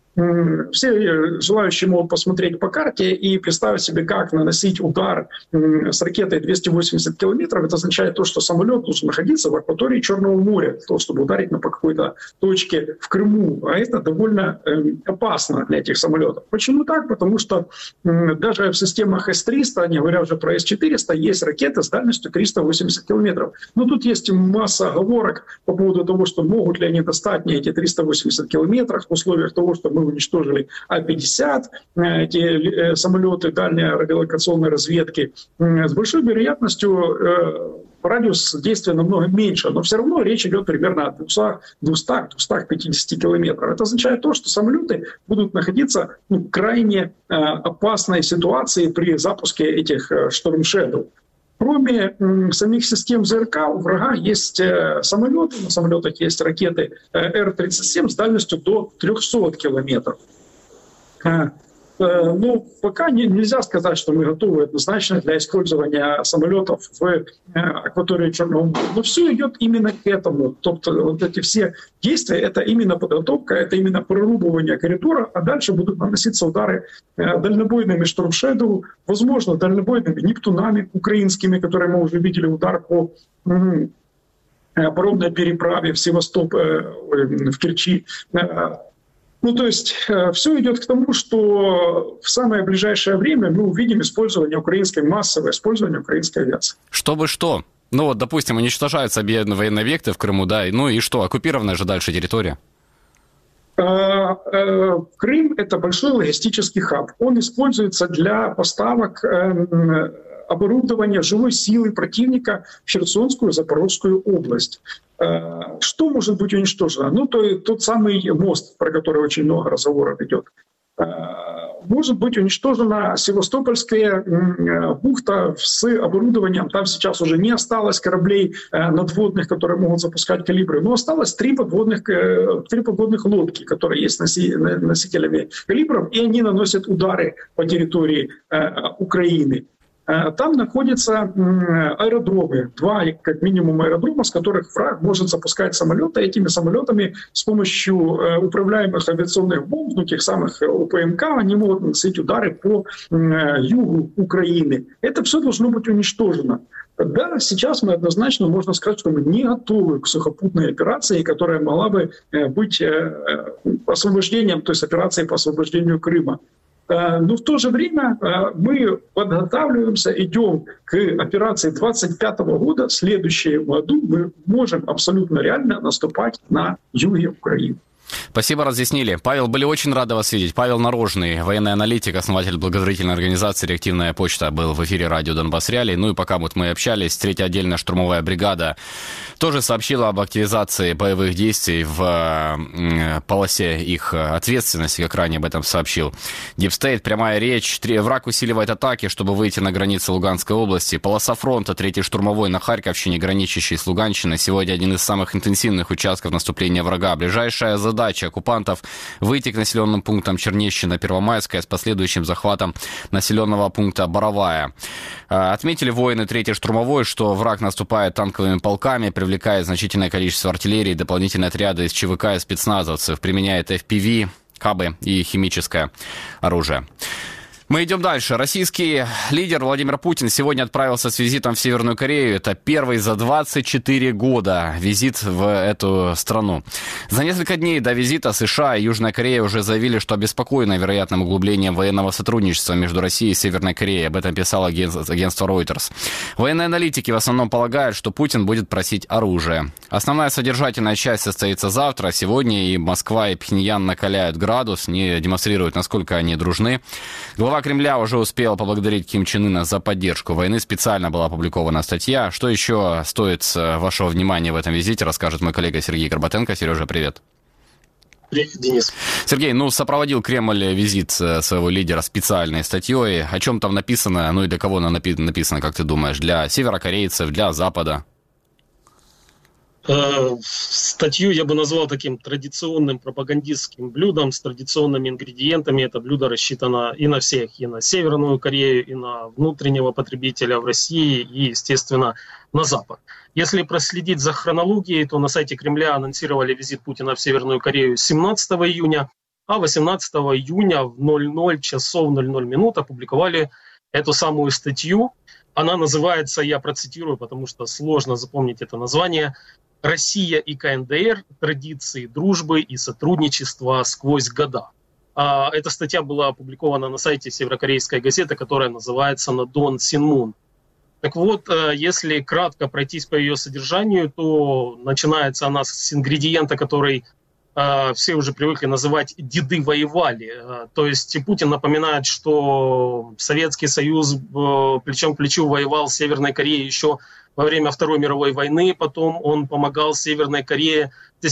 Все желающие могут посмотреть по карте и представить себе, как наносить удар с ракетой 280 километров. Это означает то, что самолет должен находиться в акватории Черного моря, для того, чтобы ударить по какой-то точке в Крыму. А это довольно опасно для этих самолетов. Почему так? Потому что даже в системах С-300, не говоря уже про С-400, есть ракеты с дальностью 380 километров. Но тут есть масса оговорок по поводу того, что могут ли они достать не эти 380 километров в условиях того, что мы уничтожили А-50, эти самолеты дальней радиолокационной разведки. С большой вероятностью радиус действия намного меньше, но все равно речь идет примерно о 200-250 километров. Это означает то, что самолеты будут находиться в крайне опасной ситуации при запуске этих Storm Shadow. Кроме самих систем ЗРК, у врага есть самолеты, на самолетах есть ракеты Р-37 с дальностью до 300 километров. Но пока нельзя сказать, что мы готовы однозначно для использования самолетов в акватории Черного моря. Но все идет именно к этому. Тобто вот эти все действия — это именно подготовка, это именно прорубывание коридора, а дальше будут наноситься удары дальнобойными Storm Shadow, возможно, дальнобойными Нептунами украинскими, которые мы уже видели удар по паромной переправе в Севастополь, в Керчи. Ну, то есть все идет к тому, что в самое ближайшее время мы увидим массовое использование украинской авиации. Чтобы что? Ну вот, допустим, уничтожаются военные объекты в Крыму, да, ну и что, оккупированная же дальше территория? Крым — это большой логистический хаб. Он используется для поставок оборудования живой силы противника в Херсонскую, Запорожскую область. Что может быть уничтожено? Ну, тот самый мост, про который очень много разговоров идет. Может быть уничтожена Севастопольская бухта с оборудованием. Там сейчас уже не осталось кораблей надводных, которые могут запускать калибры, но осталось три подводных лодки, которые есть носителями калибров, и они наносят удары по территории Украины. там находятся аэродромы, 2 как минимум аэродрома, с которых враг может запускать самолеты. Этими самолетами с помощью управляемых авиационных бомб, ну, тех самых ОПМК, они могут наносить удары по югу Украины. Это все должно быть уничтожено. Да, сейчас мы однозначно можно сказать, что мы не готовы к сухопутной операции, которая могла бы быть освобождением, то есть операцией по освобождению Крыма. Но в то же время мы подготавливаемся, идем к операции 2025 года. В следующем году мы можем абсолютно реально наступать на юге Украины. Спасибо, разъяснили. Павел, были очень рады вас видеть. Павел Нарожный, военный аналитик, основатель благотворительной организации «Реактивная почта», был в эфире радио «Донбасс Реалии». Ну и пока вот мы общались, 3-я отдельная штурмовая бригада тоже сообщила об активизации боевых действий в полосе их ответственности, как ранее об этом сообщил Дипстейт. Прямая речь. Враг усиливает атаки, чтобы выйти на границы Луганской области. Полоса фронта 3-й штурмовой на Харьковщине, граничащей с Луганщиной, сегодня один из самых интенсивных участков наступления врага. Ближайшая задача оккупантов — выйти к населенным пунктам Чернещина, Первомайская с последующим захватом населенного пункта Боровая. Отметили воины 3-й штурмовой, что враг наступает танковыми полками, привлекает значительное количество артиллерии, дополнительные отряды из ЧВК и спецназовцев, применяет FPV, кабы и химическое оружие. Мы идем дальше. Российский лидер Владимир Путин сегодня отправился с визитом в Северную Корею. Это первый за 24 года визит в эту страну. За несколько дней до визита США и Южная Корея уже заявили, что обеспокоены вероятным углублением военного сотрудничества между Россией и Северной Кореей. Об этом писало агентство Reuters. Военные аналитики в основном полагают, что Путин будет просить оружие. Основная содержательная часть состоится завтра. Сегодня и Москва, и Пхеньян накаляют градус, не демонстрируют, насколько они дружны. Глава Кремля уже успел поблагодарить Ким Чен Ына за поддержку войны. Специально была опубликована статья. Что еще стоит вашего внимания в этом визите, расскажет мой коллега Сергей Горбатенко. Сережа, привет. Привет, Денис. Сергей, сопроводил Кремль визит своего лидера специальной статьей. О чем там написано, и для кого она написана, как ты думаешь? Для северокорейцев, для Запада? Статью я бы назвал таким традиционным пропагандистским блюдом с традиционными ингредиентами. Это блюдо рассчитано и на всех, и на Северную Корею, и на внутреннего потребителя в России, и, естественно, на Запад. Если проследить за хронологией, то на сайте Кремля анонсировали визит Путина в Северную Корею 17 июня, а 18 июня в 00 часов 00 минут опубликовали эту самую статью. Она называется, я процитирую, потому что сложно запомнить это название, «Россия и КНДР. Традиции дружбы и сотрудничества сквозь года». Эта статья была опубликована на сайте северокорейской газеты, которая называется «Надон Синмун». Так вот, если кратко пройтись по ее содержанию, то начинается она с ингредиента, который все уже привыкли называть «деды воевали». То есть Путин напоминает, что Советский Союз плечом к плечу воевал с Северной Кореей еще во время Второй мировой войны, потом он помогал Северной Корее в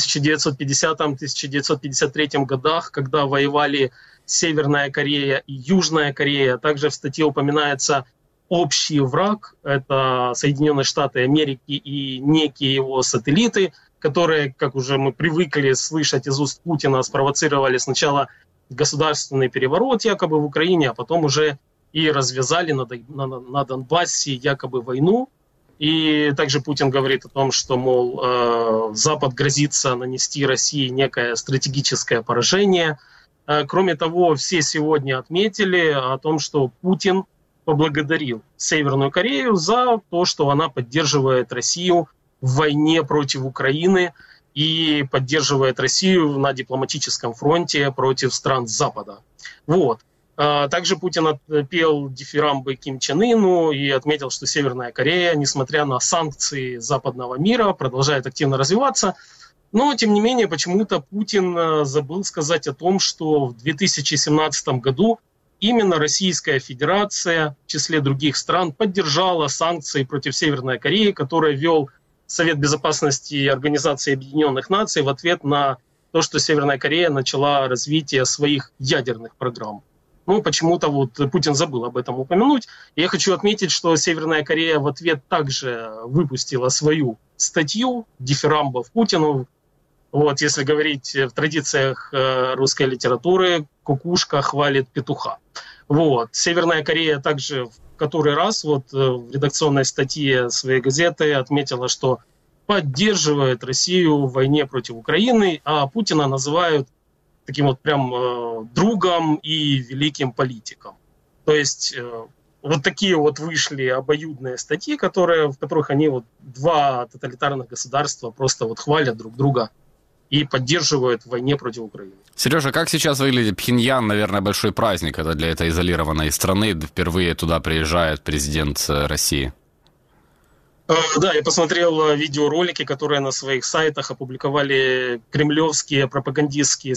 1950-1953 годах, когда воевали Северная Корея и Южная Корея. Также в статье упоминается общий враг, это Соединенные Штаты Америки и некие его сателлиты, которые, как уже мы привыкли слышать из уст Путина, спровоцировали сначала государственный переворот якобы в Украине, а потом уже и развязали на Донбассе якобы войну. И также Путин говорит о том, что, мол, Запад грозится нанести России некое стратегическое поражение. Кроме того, все сегодня отметили о том, что Путин поблагодарил Северную Корею за то, что она поддерживает Россию в войне против Украины и поддерживает Россию на дипломатическом фронте против стран Запада. Вот. Также Путин отпел дифирамбы Ким Чен Ыну и отметил, что Северная Корея, несмотря на санкции западного мира, продолжает активно развиваться. Но, тем не менее, почему-то Путин забыл сказать о том, что в 2017 году именно Российская Федерация в числе других стран поддержала санкции против Северной Кореи, которые вел Совет Безопасности Организации Объединенных Наций в ответ на то, что Северная Корея начала развитие своих ядерных программ. Почему-то Путин забыл об этом упомянуть. Я хочу отметить, что Северная Корея в ответ также выпустила свою статью дифирамбов Путину. Если говорить в традициях русской литературы, кукушка хвалит петуха. Северная Корея также который раз вот в редакционной статье своей газеты отметила, что поддерживает Россию в войне против Украины, а Путина называют таким вот прям другом и великим политиком. То есть вот такие вот вышли обоюдные статьи, в которых они вот два тоталитарных государства просто вот хвалят друг друга и поддерживают в войне против Украины. Сережа, как сейчас выглядит Пхеньян? Наверное, большой праздник. Это для этой изолированной страны. Впервые туда приезжает президент России. Да, я посмотрел видеоролики, которые на своих сайтах опубликовали кремлевские пропагандистские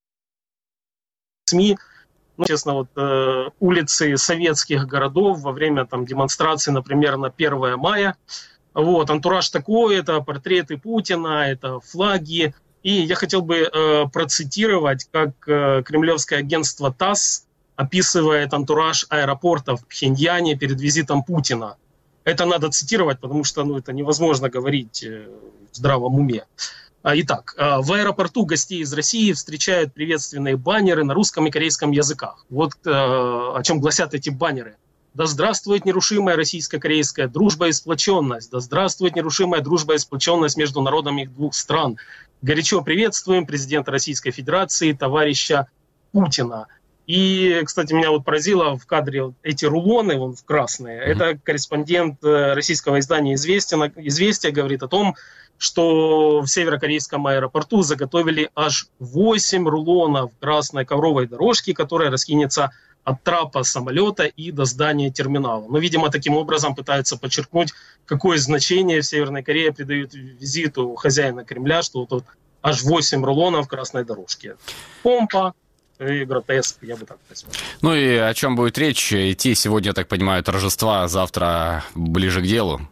СМИ. Ну, честно, вот улицы советских городов во время там демонстрации, например, на 1 мая. Вот, антураж такой, это портреты Путина, это флаги. И я хотел бы процитировать, как кремлевское агентство ТАСС описывает антураж аэропорта в Пхеньяне перед визитом Путина. Это надо цитировать, потому что это невозможно говорить в здравом уме. Итак, в аэропорту гостей из России встречают приветственные баннеры на русском и корейском языках. Вот о чем гласят эти баннеры. «Да здравствует нерушимая российско-корейская дружба и сплоченность! Да здравствует нерушимая дружба и сплоченность между народами их двух стран! Горячо приветствуем президента Российской Федерации, товарища Путина». И, кстати, меня вот поразило в кадре эти рулоны, вон в красные. Это корреспондент российского издания «Известия» говорит о том, что в северокорейском аэропорту заготовили аж 8 рулонов красной ковровой дорожки, которая раскинется от трапа самолета и до здания терминала. Но, видимо, таким образом пытаются подчеркнуть, какое значение в Северной Корее придают визиту хозяина Кремля, что вот аж 8 рулонов красной дорожки. Помпа и гротеск, я бы так назвал. Ну и о чем будет речь идти сегодня, я так понимаю, торжества, завтра ближе к делу?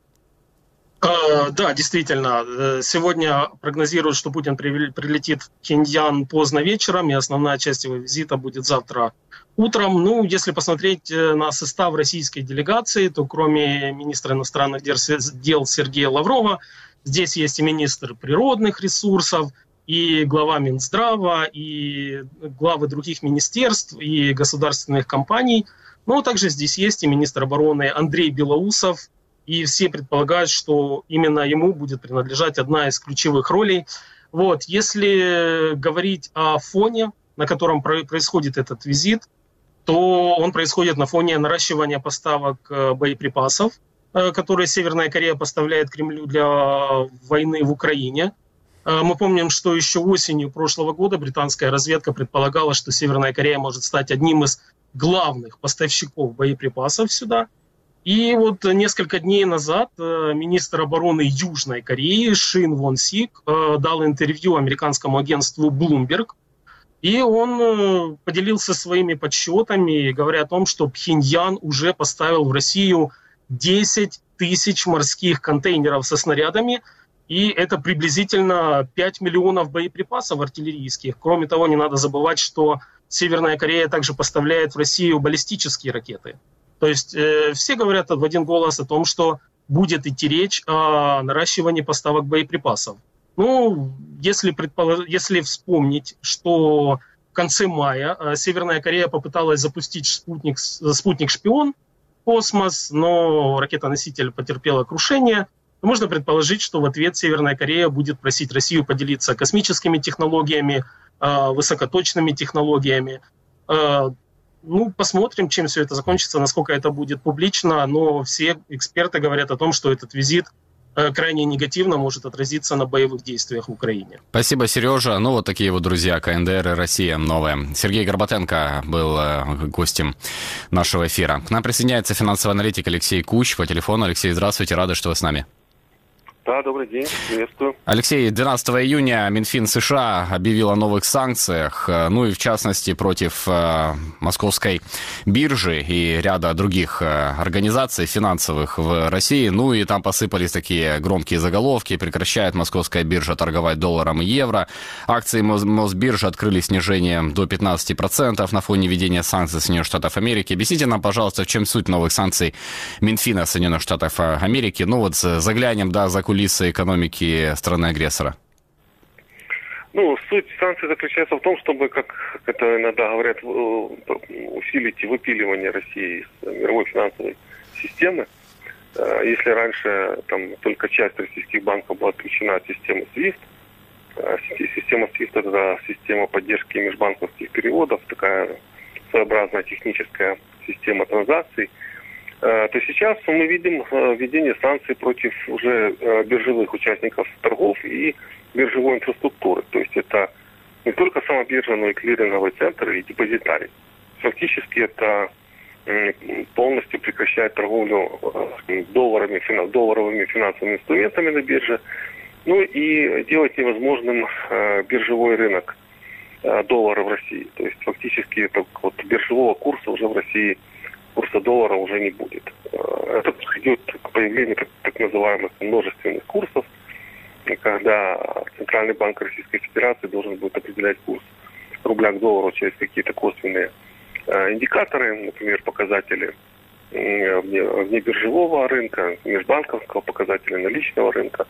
Да, действительно. Сегодня прогнозируют, что Путин прилетит в Пхеньян поздно вечером, и основная часть его визита будет завтра утром. Ну, если посмотреть на состав российской делегации, то кроме министра иностранных дел Сергея Лаврова, здесь есть и министр природных ресурсов, и глава Минздрава, и главы других министерств и государственных компаний. Но также здесь есть и министр обороны Андрей Белоусов, и все предполагают, что именно ему будет принадлежать одна из ключевых ролей. Вот. Если говорить о фоне, на котором происходит этот визит, то он происходит на фоне наращивания поставок боеприпасов, которые Северная Корея поставляет Кремлю для войны в Украине. Мы помним, что еще осенью прошлого года британская разведка предполагала, что Северная Корея может стать одним из главных поставщиков боеприпасов сюда. И вот несколько дней назад министр обороны Южной Кореи Шин Вон Сик дал интервью американскому агентству Bloomberg, и он поделился своими подсчетами, говоря о том, что Пхеньян уже поставил в Россию 10 тысяч морских контейнеров со снарядами, и это приблизительно 5 миллионов боеприпасов артиллерийских. Кроме того, не надо забывать, что Северная Корея также поставляет в Россию баллистические ракеты. То есть все говорят в один голос о том, что будет идти речь о наращивании поставок боеприпасов. Ну, если вспомнить, что в конце мая Северная Корея попыталась запустить спутник-шпион в космос, но ракета-носитель потерпела крушение, то можно предположить, что в ответ Северная Корея будет просить Россию поделиться космическими технологиями, высокоточными технологиями. Ну, посмотрим, чем все это закончится, насколько это будет публично, но все эксперты говорят о том, что этот визит крайне негативно может отразиться на боевых действиях в Украине. Спасибо, Сережа. Ну, вот такие вот друзья, КНДР и Россия новая. Сергей Горбатенко был гостем нашего эфира. К нам присоединяется финансовый аналитик Алексей Кущ по телефону. Алексей, здравствуйте, рады, что вы с нами. Да, добрый день, приветствую. Алексей, 12 июня Минфин США объявил о новых санкциях, ну и в частности против московской биржи и ряда других организаций финансовых в России. Ну и там посыпались такие громкие заголовки: прекращает московская биржа торговать долларом и евро. Акции Мосбиржи открыли снижением до 15% на фоне введения санкций Соединенных Штатов Америки. Объясните нам, пожалуйста, в чем суть новых санкций Минфина Соединенных Штатов Америки? Ну вот заглянем, да, за кулисы экономики страны-агрессора. Суть санкций заключается в том, чтобы, как это иногда говорят, усилить выпиливание России из мировой финансовой системы. Если раньше там только часть российских банков была отключена от системы SWIFT, система SWIFT – это система поддержки межбанковских переводов, такая своеобразная техническая система транзакций, то сейчас мы видим введение санкций против уже биржевых участников торгов и биржевой инфраструктуры. То есть это не только сама биржа, но и клиринговый центр и депозитарий. Фактически это полностью прекращает торговлю долларовыми финансовыми инструментами на бирже, и делать невозможным биржевой рынок доллара в России. То есть фактически это биржевого курса уже в России, курса доллара уже не будет. Это приведет к появлению так называемых множественных курсов, когда Центральный банк Российской Федерации должен будет определять курс рубля к доллару через какие-то косвенные индикаторы, например, показатели внебиржевого рынка, межбанковского показателя, наличного рынка.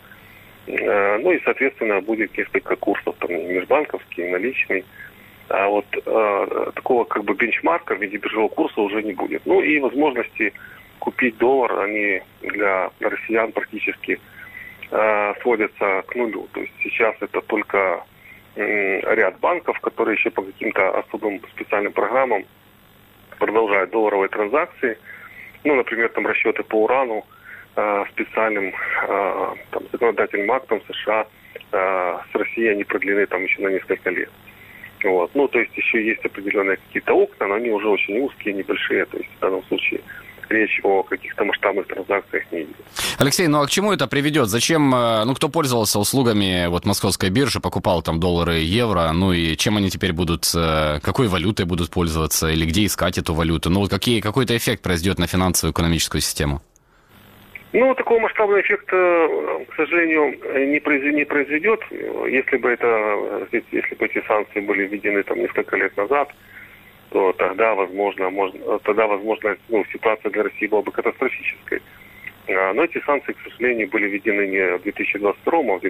И, соответственно, будет несколько курсов, там, межбанковский, наличный. А такого бенчмарка в виде биржевого курса уже не будет. И возможности купить доллар, они для россиян практически сводятся к нулю. То есть сейчас это только ряд банков, которые еще по каким-то особым специальным программам продолжают долларовые транзакции. Например, там расчеты по урану специальным законодательным актом США с Россией они продлены там еще на несколько лет. То есть еще есть определенные какие-то окна, но они уже очень узкие, небольшие. То есть в данном случае речь о каких-то масштабных транзакциях не идет. Алексей, а к чему это приведет? Зачем, кто пользовался услугами московской биржи, покупал там доллары и евро, и чем они теперь будут, какой валютой будут пользоваться или где искать эту валюту? Какой-то эффект произойдет на финансовую экономическую систему? Такого масштабного эффекта, к сожалению, не произведет. Если бы эти санкции были введены там несколько лет назад, то тогда, возможно, ситуация для России была бы катастрофической. Но эти санкции, к сожалению, были введены не в 2022, а в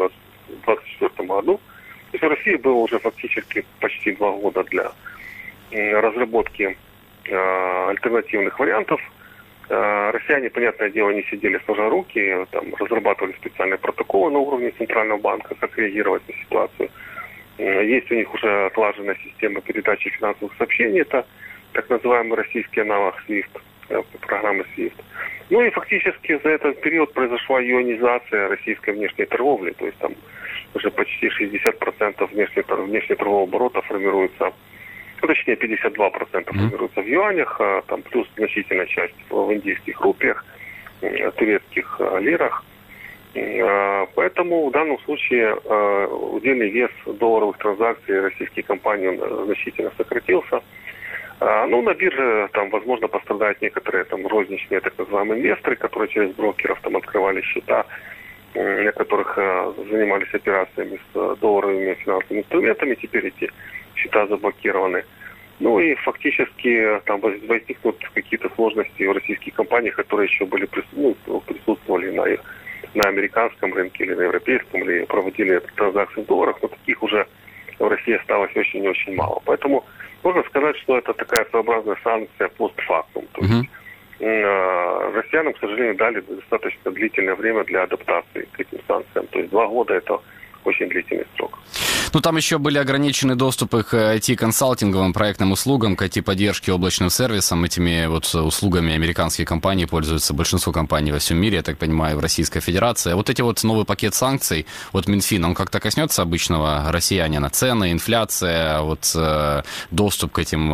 2024 году. То есть в России было уже фактически почти 2 года для разработки альтернативных вариантов. Россияне, понятное дело, не сидели сложа руки, разрабатывали специальные протоколы на уровне Центрального банка, как реагировать на ситуацию. Есть у них уже отлаженная система передачи финансовых сообщений, это так называемый российский аналог SWIFT, программы SWIFT. И фактически за этот период произошла ионизация российской внешней торговли, то есть там уже почти 60% внешнеторгового оборота формируется, точнее 52% формируется в юанях, плюс значительная часть в индийских рупиях, турецких лирах. Поэтому в данном случае удельный вес долларовых транзакций российских компаний значительно сократился. На бирже возможно пострадают некоторые розничные так называемые инвесторы, которые через брокеров открывали счета, на которых занимались операциями с долларовыми финансовыми инструментами. Теперь эти счета заблокированы. И фактически возникнут какие-то сложности в российских компаниях, которые еще были присутствовали на американском рынке или на европейском, или проводили транзакции в долларах, но таких уже в России осталось очень-очень мало. Поэтому можно сказать, что это такая своеобразная санкция постфактум. То есть россиянам, к сожалению, дали достаточно длительное время для адаптации к этим санкциям. То есть 2 года – это очень длительный срок. Там еще были ограничены доступы к IT-консалтинговым проектным услугам, к IT-поддержке облачным сервисам. Этими услугами американские компании пользуются, большинство компаний во всем мире, я так понимаю, в Российской Федерации. А новый пакет санкций от Минфина, он как-то коснется обычного россиянина? Цены, инфляция, доступ к этим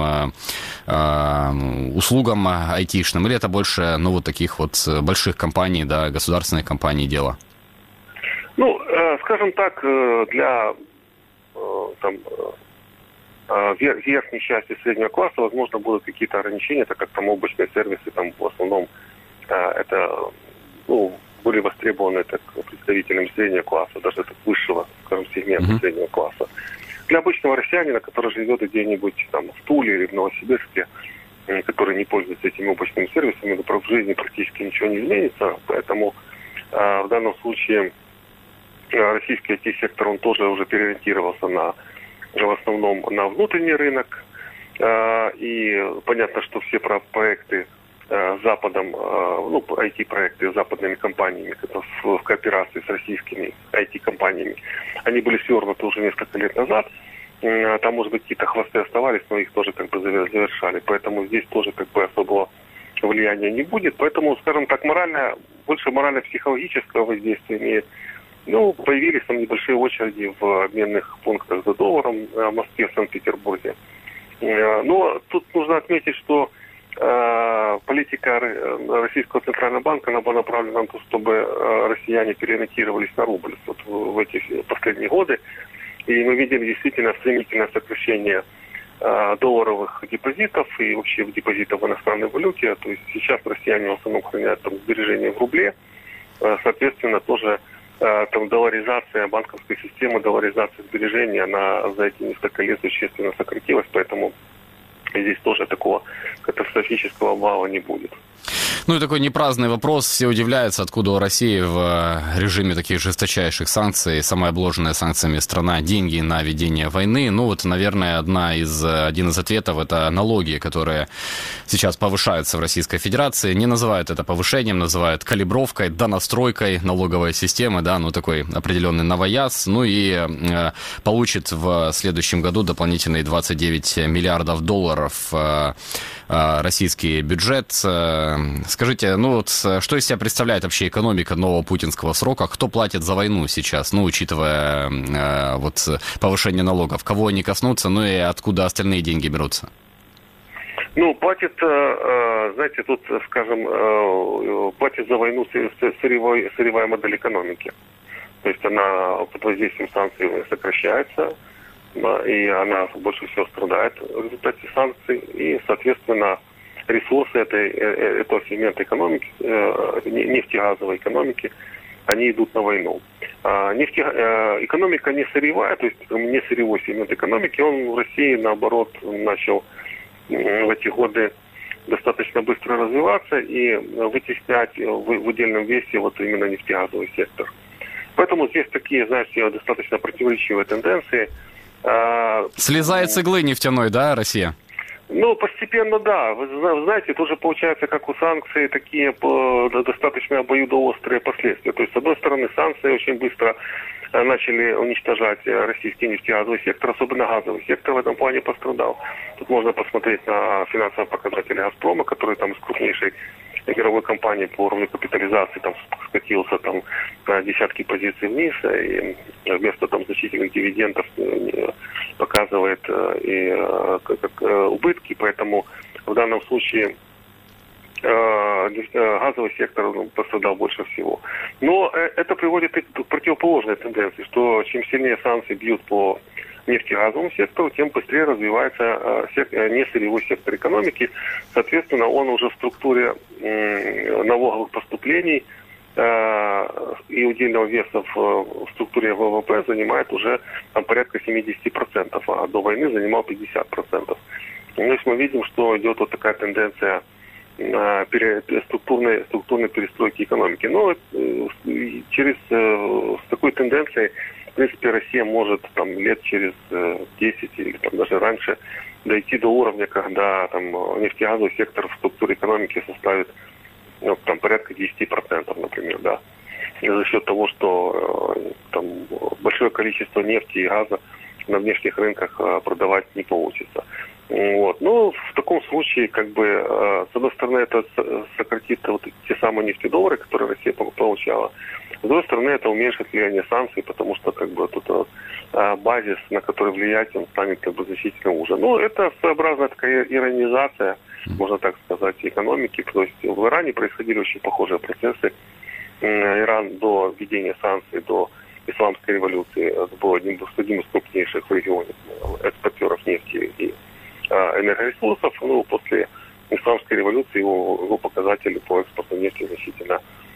услугам айтишным? Или это больше, таких больших компаний, государственных компаний дело? Скажем так, для верхней части среднего класса, возможно, будут какие-то ограничения, так как облачные сервисы, в основном, это, были востребованы представителями среднего класса, даже высшего, скажем, сегмента среднего класса. Для обычного россиянина, который живет где-нибудь в Туле или в Новосибирске, который не пользуется этими облачными сервисами, в жизни практически ничего не изменится, поэтому в данном случае российский IT-сектор, он тоже уже переориентировался в основном на внутренний рынок. И понятно, что все проекты с Западом, IT-проекты с западными компаниями, в кооперации с российскими IT-компаниями, они были свернуты уже несколько лет назад. Там, может быть, какие-то хвосты оставались, но их тоже завершали. Поэтому здесь тоже особого влияния не будет. Поэтому, скажем так, больше морально-психологического воздействия имеет. Появились там небольшие очереди в обменных пунктах за долларом в Москве, в Санкт-Петербурге. Но тут нужно отметить, что политика Российского Центрального банка, она была направлена на то, чтобы россияне переориентировались на рубль в эти последние годы. И мы видим действительно стремительное сокращение долларовых депозитов и вообще депозитов в иностранной валюте. То есть сейчас россияне в основном хранят сбережения в рубле. Соответственно, тоже долларизация банковской системы, долларизация сбережений, она за эти несколько лет существенно сократилась, поэтому здесь тоже такого катастрофического обвала не будет. И такой непраздный вопрос. Все удивляются, откуда у России в режиме таких жесточайших санкций, самая обложенная санкциями страна, деньги на ведение войны. Наверное, один из ответов – это налоги, которые сейчас повышаются в Российской Федерации. Не называют это повышением, называют калибровкой, донастройкой налоговой системы, такой определенный новояз. И получит в следующем году дополнительные 29 миллиардов долларов российский бюджет. Скажите, что из себя представляет вообще экономика нового путинского срока? Кто платит за войну сейчас, учитывая повышение налогов? Кого они коснутся, и откуда остальные деньги берутся? Платит, знаете, тут, скажем, платит за войну сырьевая модель экономики. То есть она под воздействием санкций сокращается, и она больше всего страдает в результате санкций. И, соответственно, ресурсы этого сегмента экономики, нефтегазовой экономики, они идут на войну. Экономика не сырьевая, то есть не сырьевой сегмент экономики, он в России, наоборот, начал в эти годы достаточно быстро развиваться и вытеснять в удельном весе именно нефтегазовый сектор. Поэтому здесь такие, знаете, достаточно противоречивые тенденции. Слезает с иглы нефтяной, да, Россия? Постепенно, да. Вы знаете, тоже получается, как у санкций, такие достаточно обоюдоострые последствия. То есть, с одной стороны, санкции очень быстро начали уничтожать российский нефтегазовый сектор, особенно газовый сектор в этом плане пострадал. Тут можно посмотреть на финансовые показатели «Газпрома», который там из крупнейшей мировой компании по уровню капитализации скатился на десятки позиций вниз, и вместо значительных дивидендов показывает и убытки, поэтому в данном случае газовый сектор пострадал больше всего. Но это приводит к противоположной тенденции, что чем сильнее санкции бьют по нефтегазовому сектору, тем быстрее развивается несырьевой сектор экономики. Соответственно, он уже в структуре налоговых поступлений и удельного веса в структуре ВВП занимает уже порядка 70%, а до войны занимал 50%. То есть мы видим, что идет такая тенденция структурной перестройки экономики. Но с такой тенденцией, в принципе, Россия может лет через 10 или даже раньше дойти до уровня, когда нефтегазовый сектор в структуре экономики составит порядка 10%, например, да. И за счет того, что большое количество нефти и газа на внешних рынках продавать не получится. В таком случае, с одной стороны, это сократит те самые нефтедоллары, которые Россия получала. С другой стороны, это уменьшит влияние санкций, потому что тут базис, на который влиять, он станет значительно уже. Это своеобразная такая иронизация, можно так сказать, экономики. То есть в Иране происходили очень похожие процессы. Иран до введения санкций, до исламской революции был одним из крупнейших в регионе экспортеров нефти и энергоресурсов. После исламской революции его показатели по экспорту нефти значительно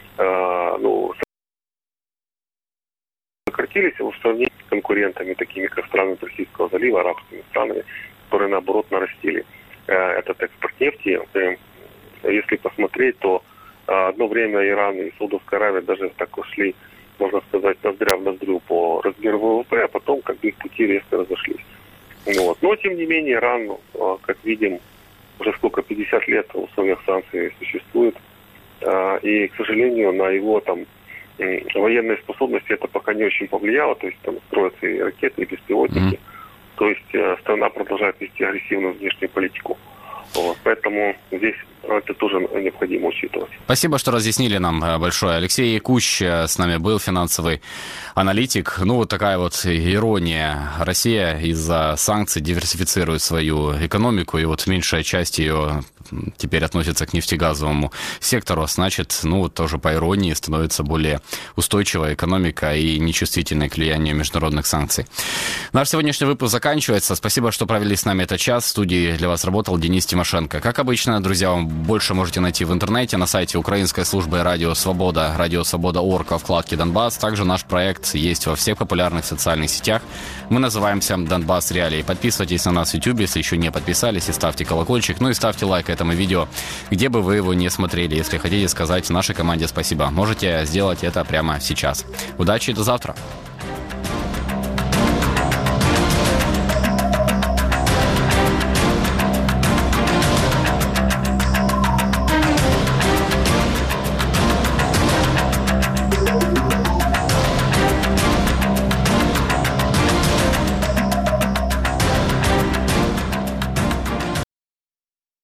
сократились в сравнении с конкурентами, такими как страны Персидского залива, арабскими странами, которые, наоборот, нарастили этот экспорт нефти. Если посмотреть, то одно время Иран и Саудовская Аравия даже так ушли можно сказать, ноздря в ноздрю по размеру ВВП, а потом как бы их пути резко разошлись. Вот. Но, тем не менее, Иран, как видим, уже сколько, 50 лет в условиях санкций существует. И, к сожалению, на его там военные способности это пока не очень повлияло. То есть там строятся и ракеты, и беспилотники. То есть страна продолжает вести агрессивную внешнюю политику. Вот. Поэтому здесь это тоже необходимо учитывать. Спасибо, что разъяснили нам большое. Алексей Якущ с нами был, финансовый аналитик. Ну, вот такая вот ирония. Россия из-за санкций диверсифицирует свою экономику, и вот меньшая часть ее теперь относится к нефтегазовому сектору. Значит, ну, вот тоже по иронии становится более устойчивая экономика и нечувствительной к влиянию международных санкций. Наш сегодняшний выпуск заканчивается. Спасибо, что провели с нами этот час. В студии для вас работал Денис Тимошенко. Как обычно, друзья, вам больше можете найти в интернете, на сайте Украинской службы Радио Свобода, радиосвобода.орг во вкладке «Донбасс». Также наш проект есть во всех популярных социальных сетях. Мы называемся «Донбасс Реалии». Подписывайтесь на нас в YouTube, если еще не подписались, и ставьте колокольчик. Ну и ставьте лайк этому видео, где бы вы его не смотрели. Если хотите сказать нашей команде спасибо, можете сделать это прямо сейчас. Удачи и до завтра!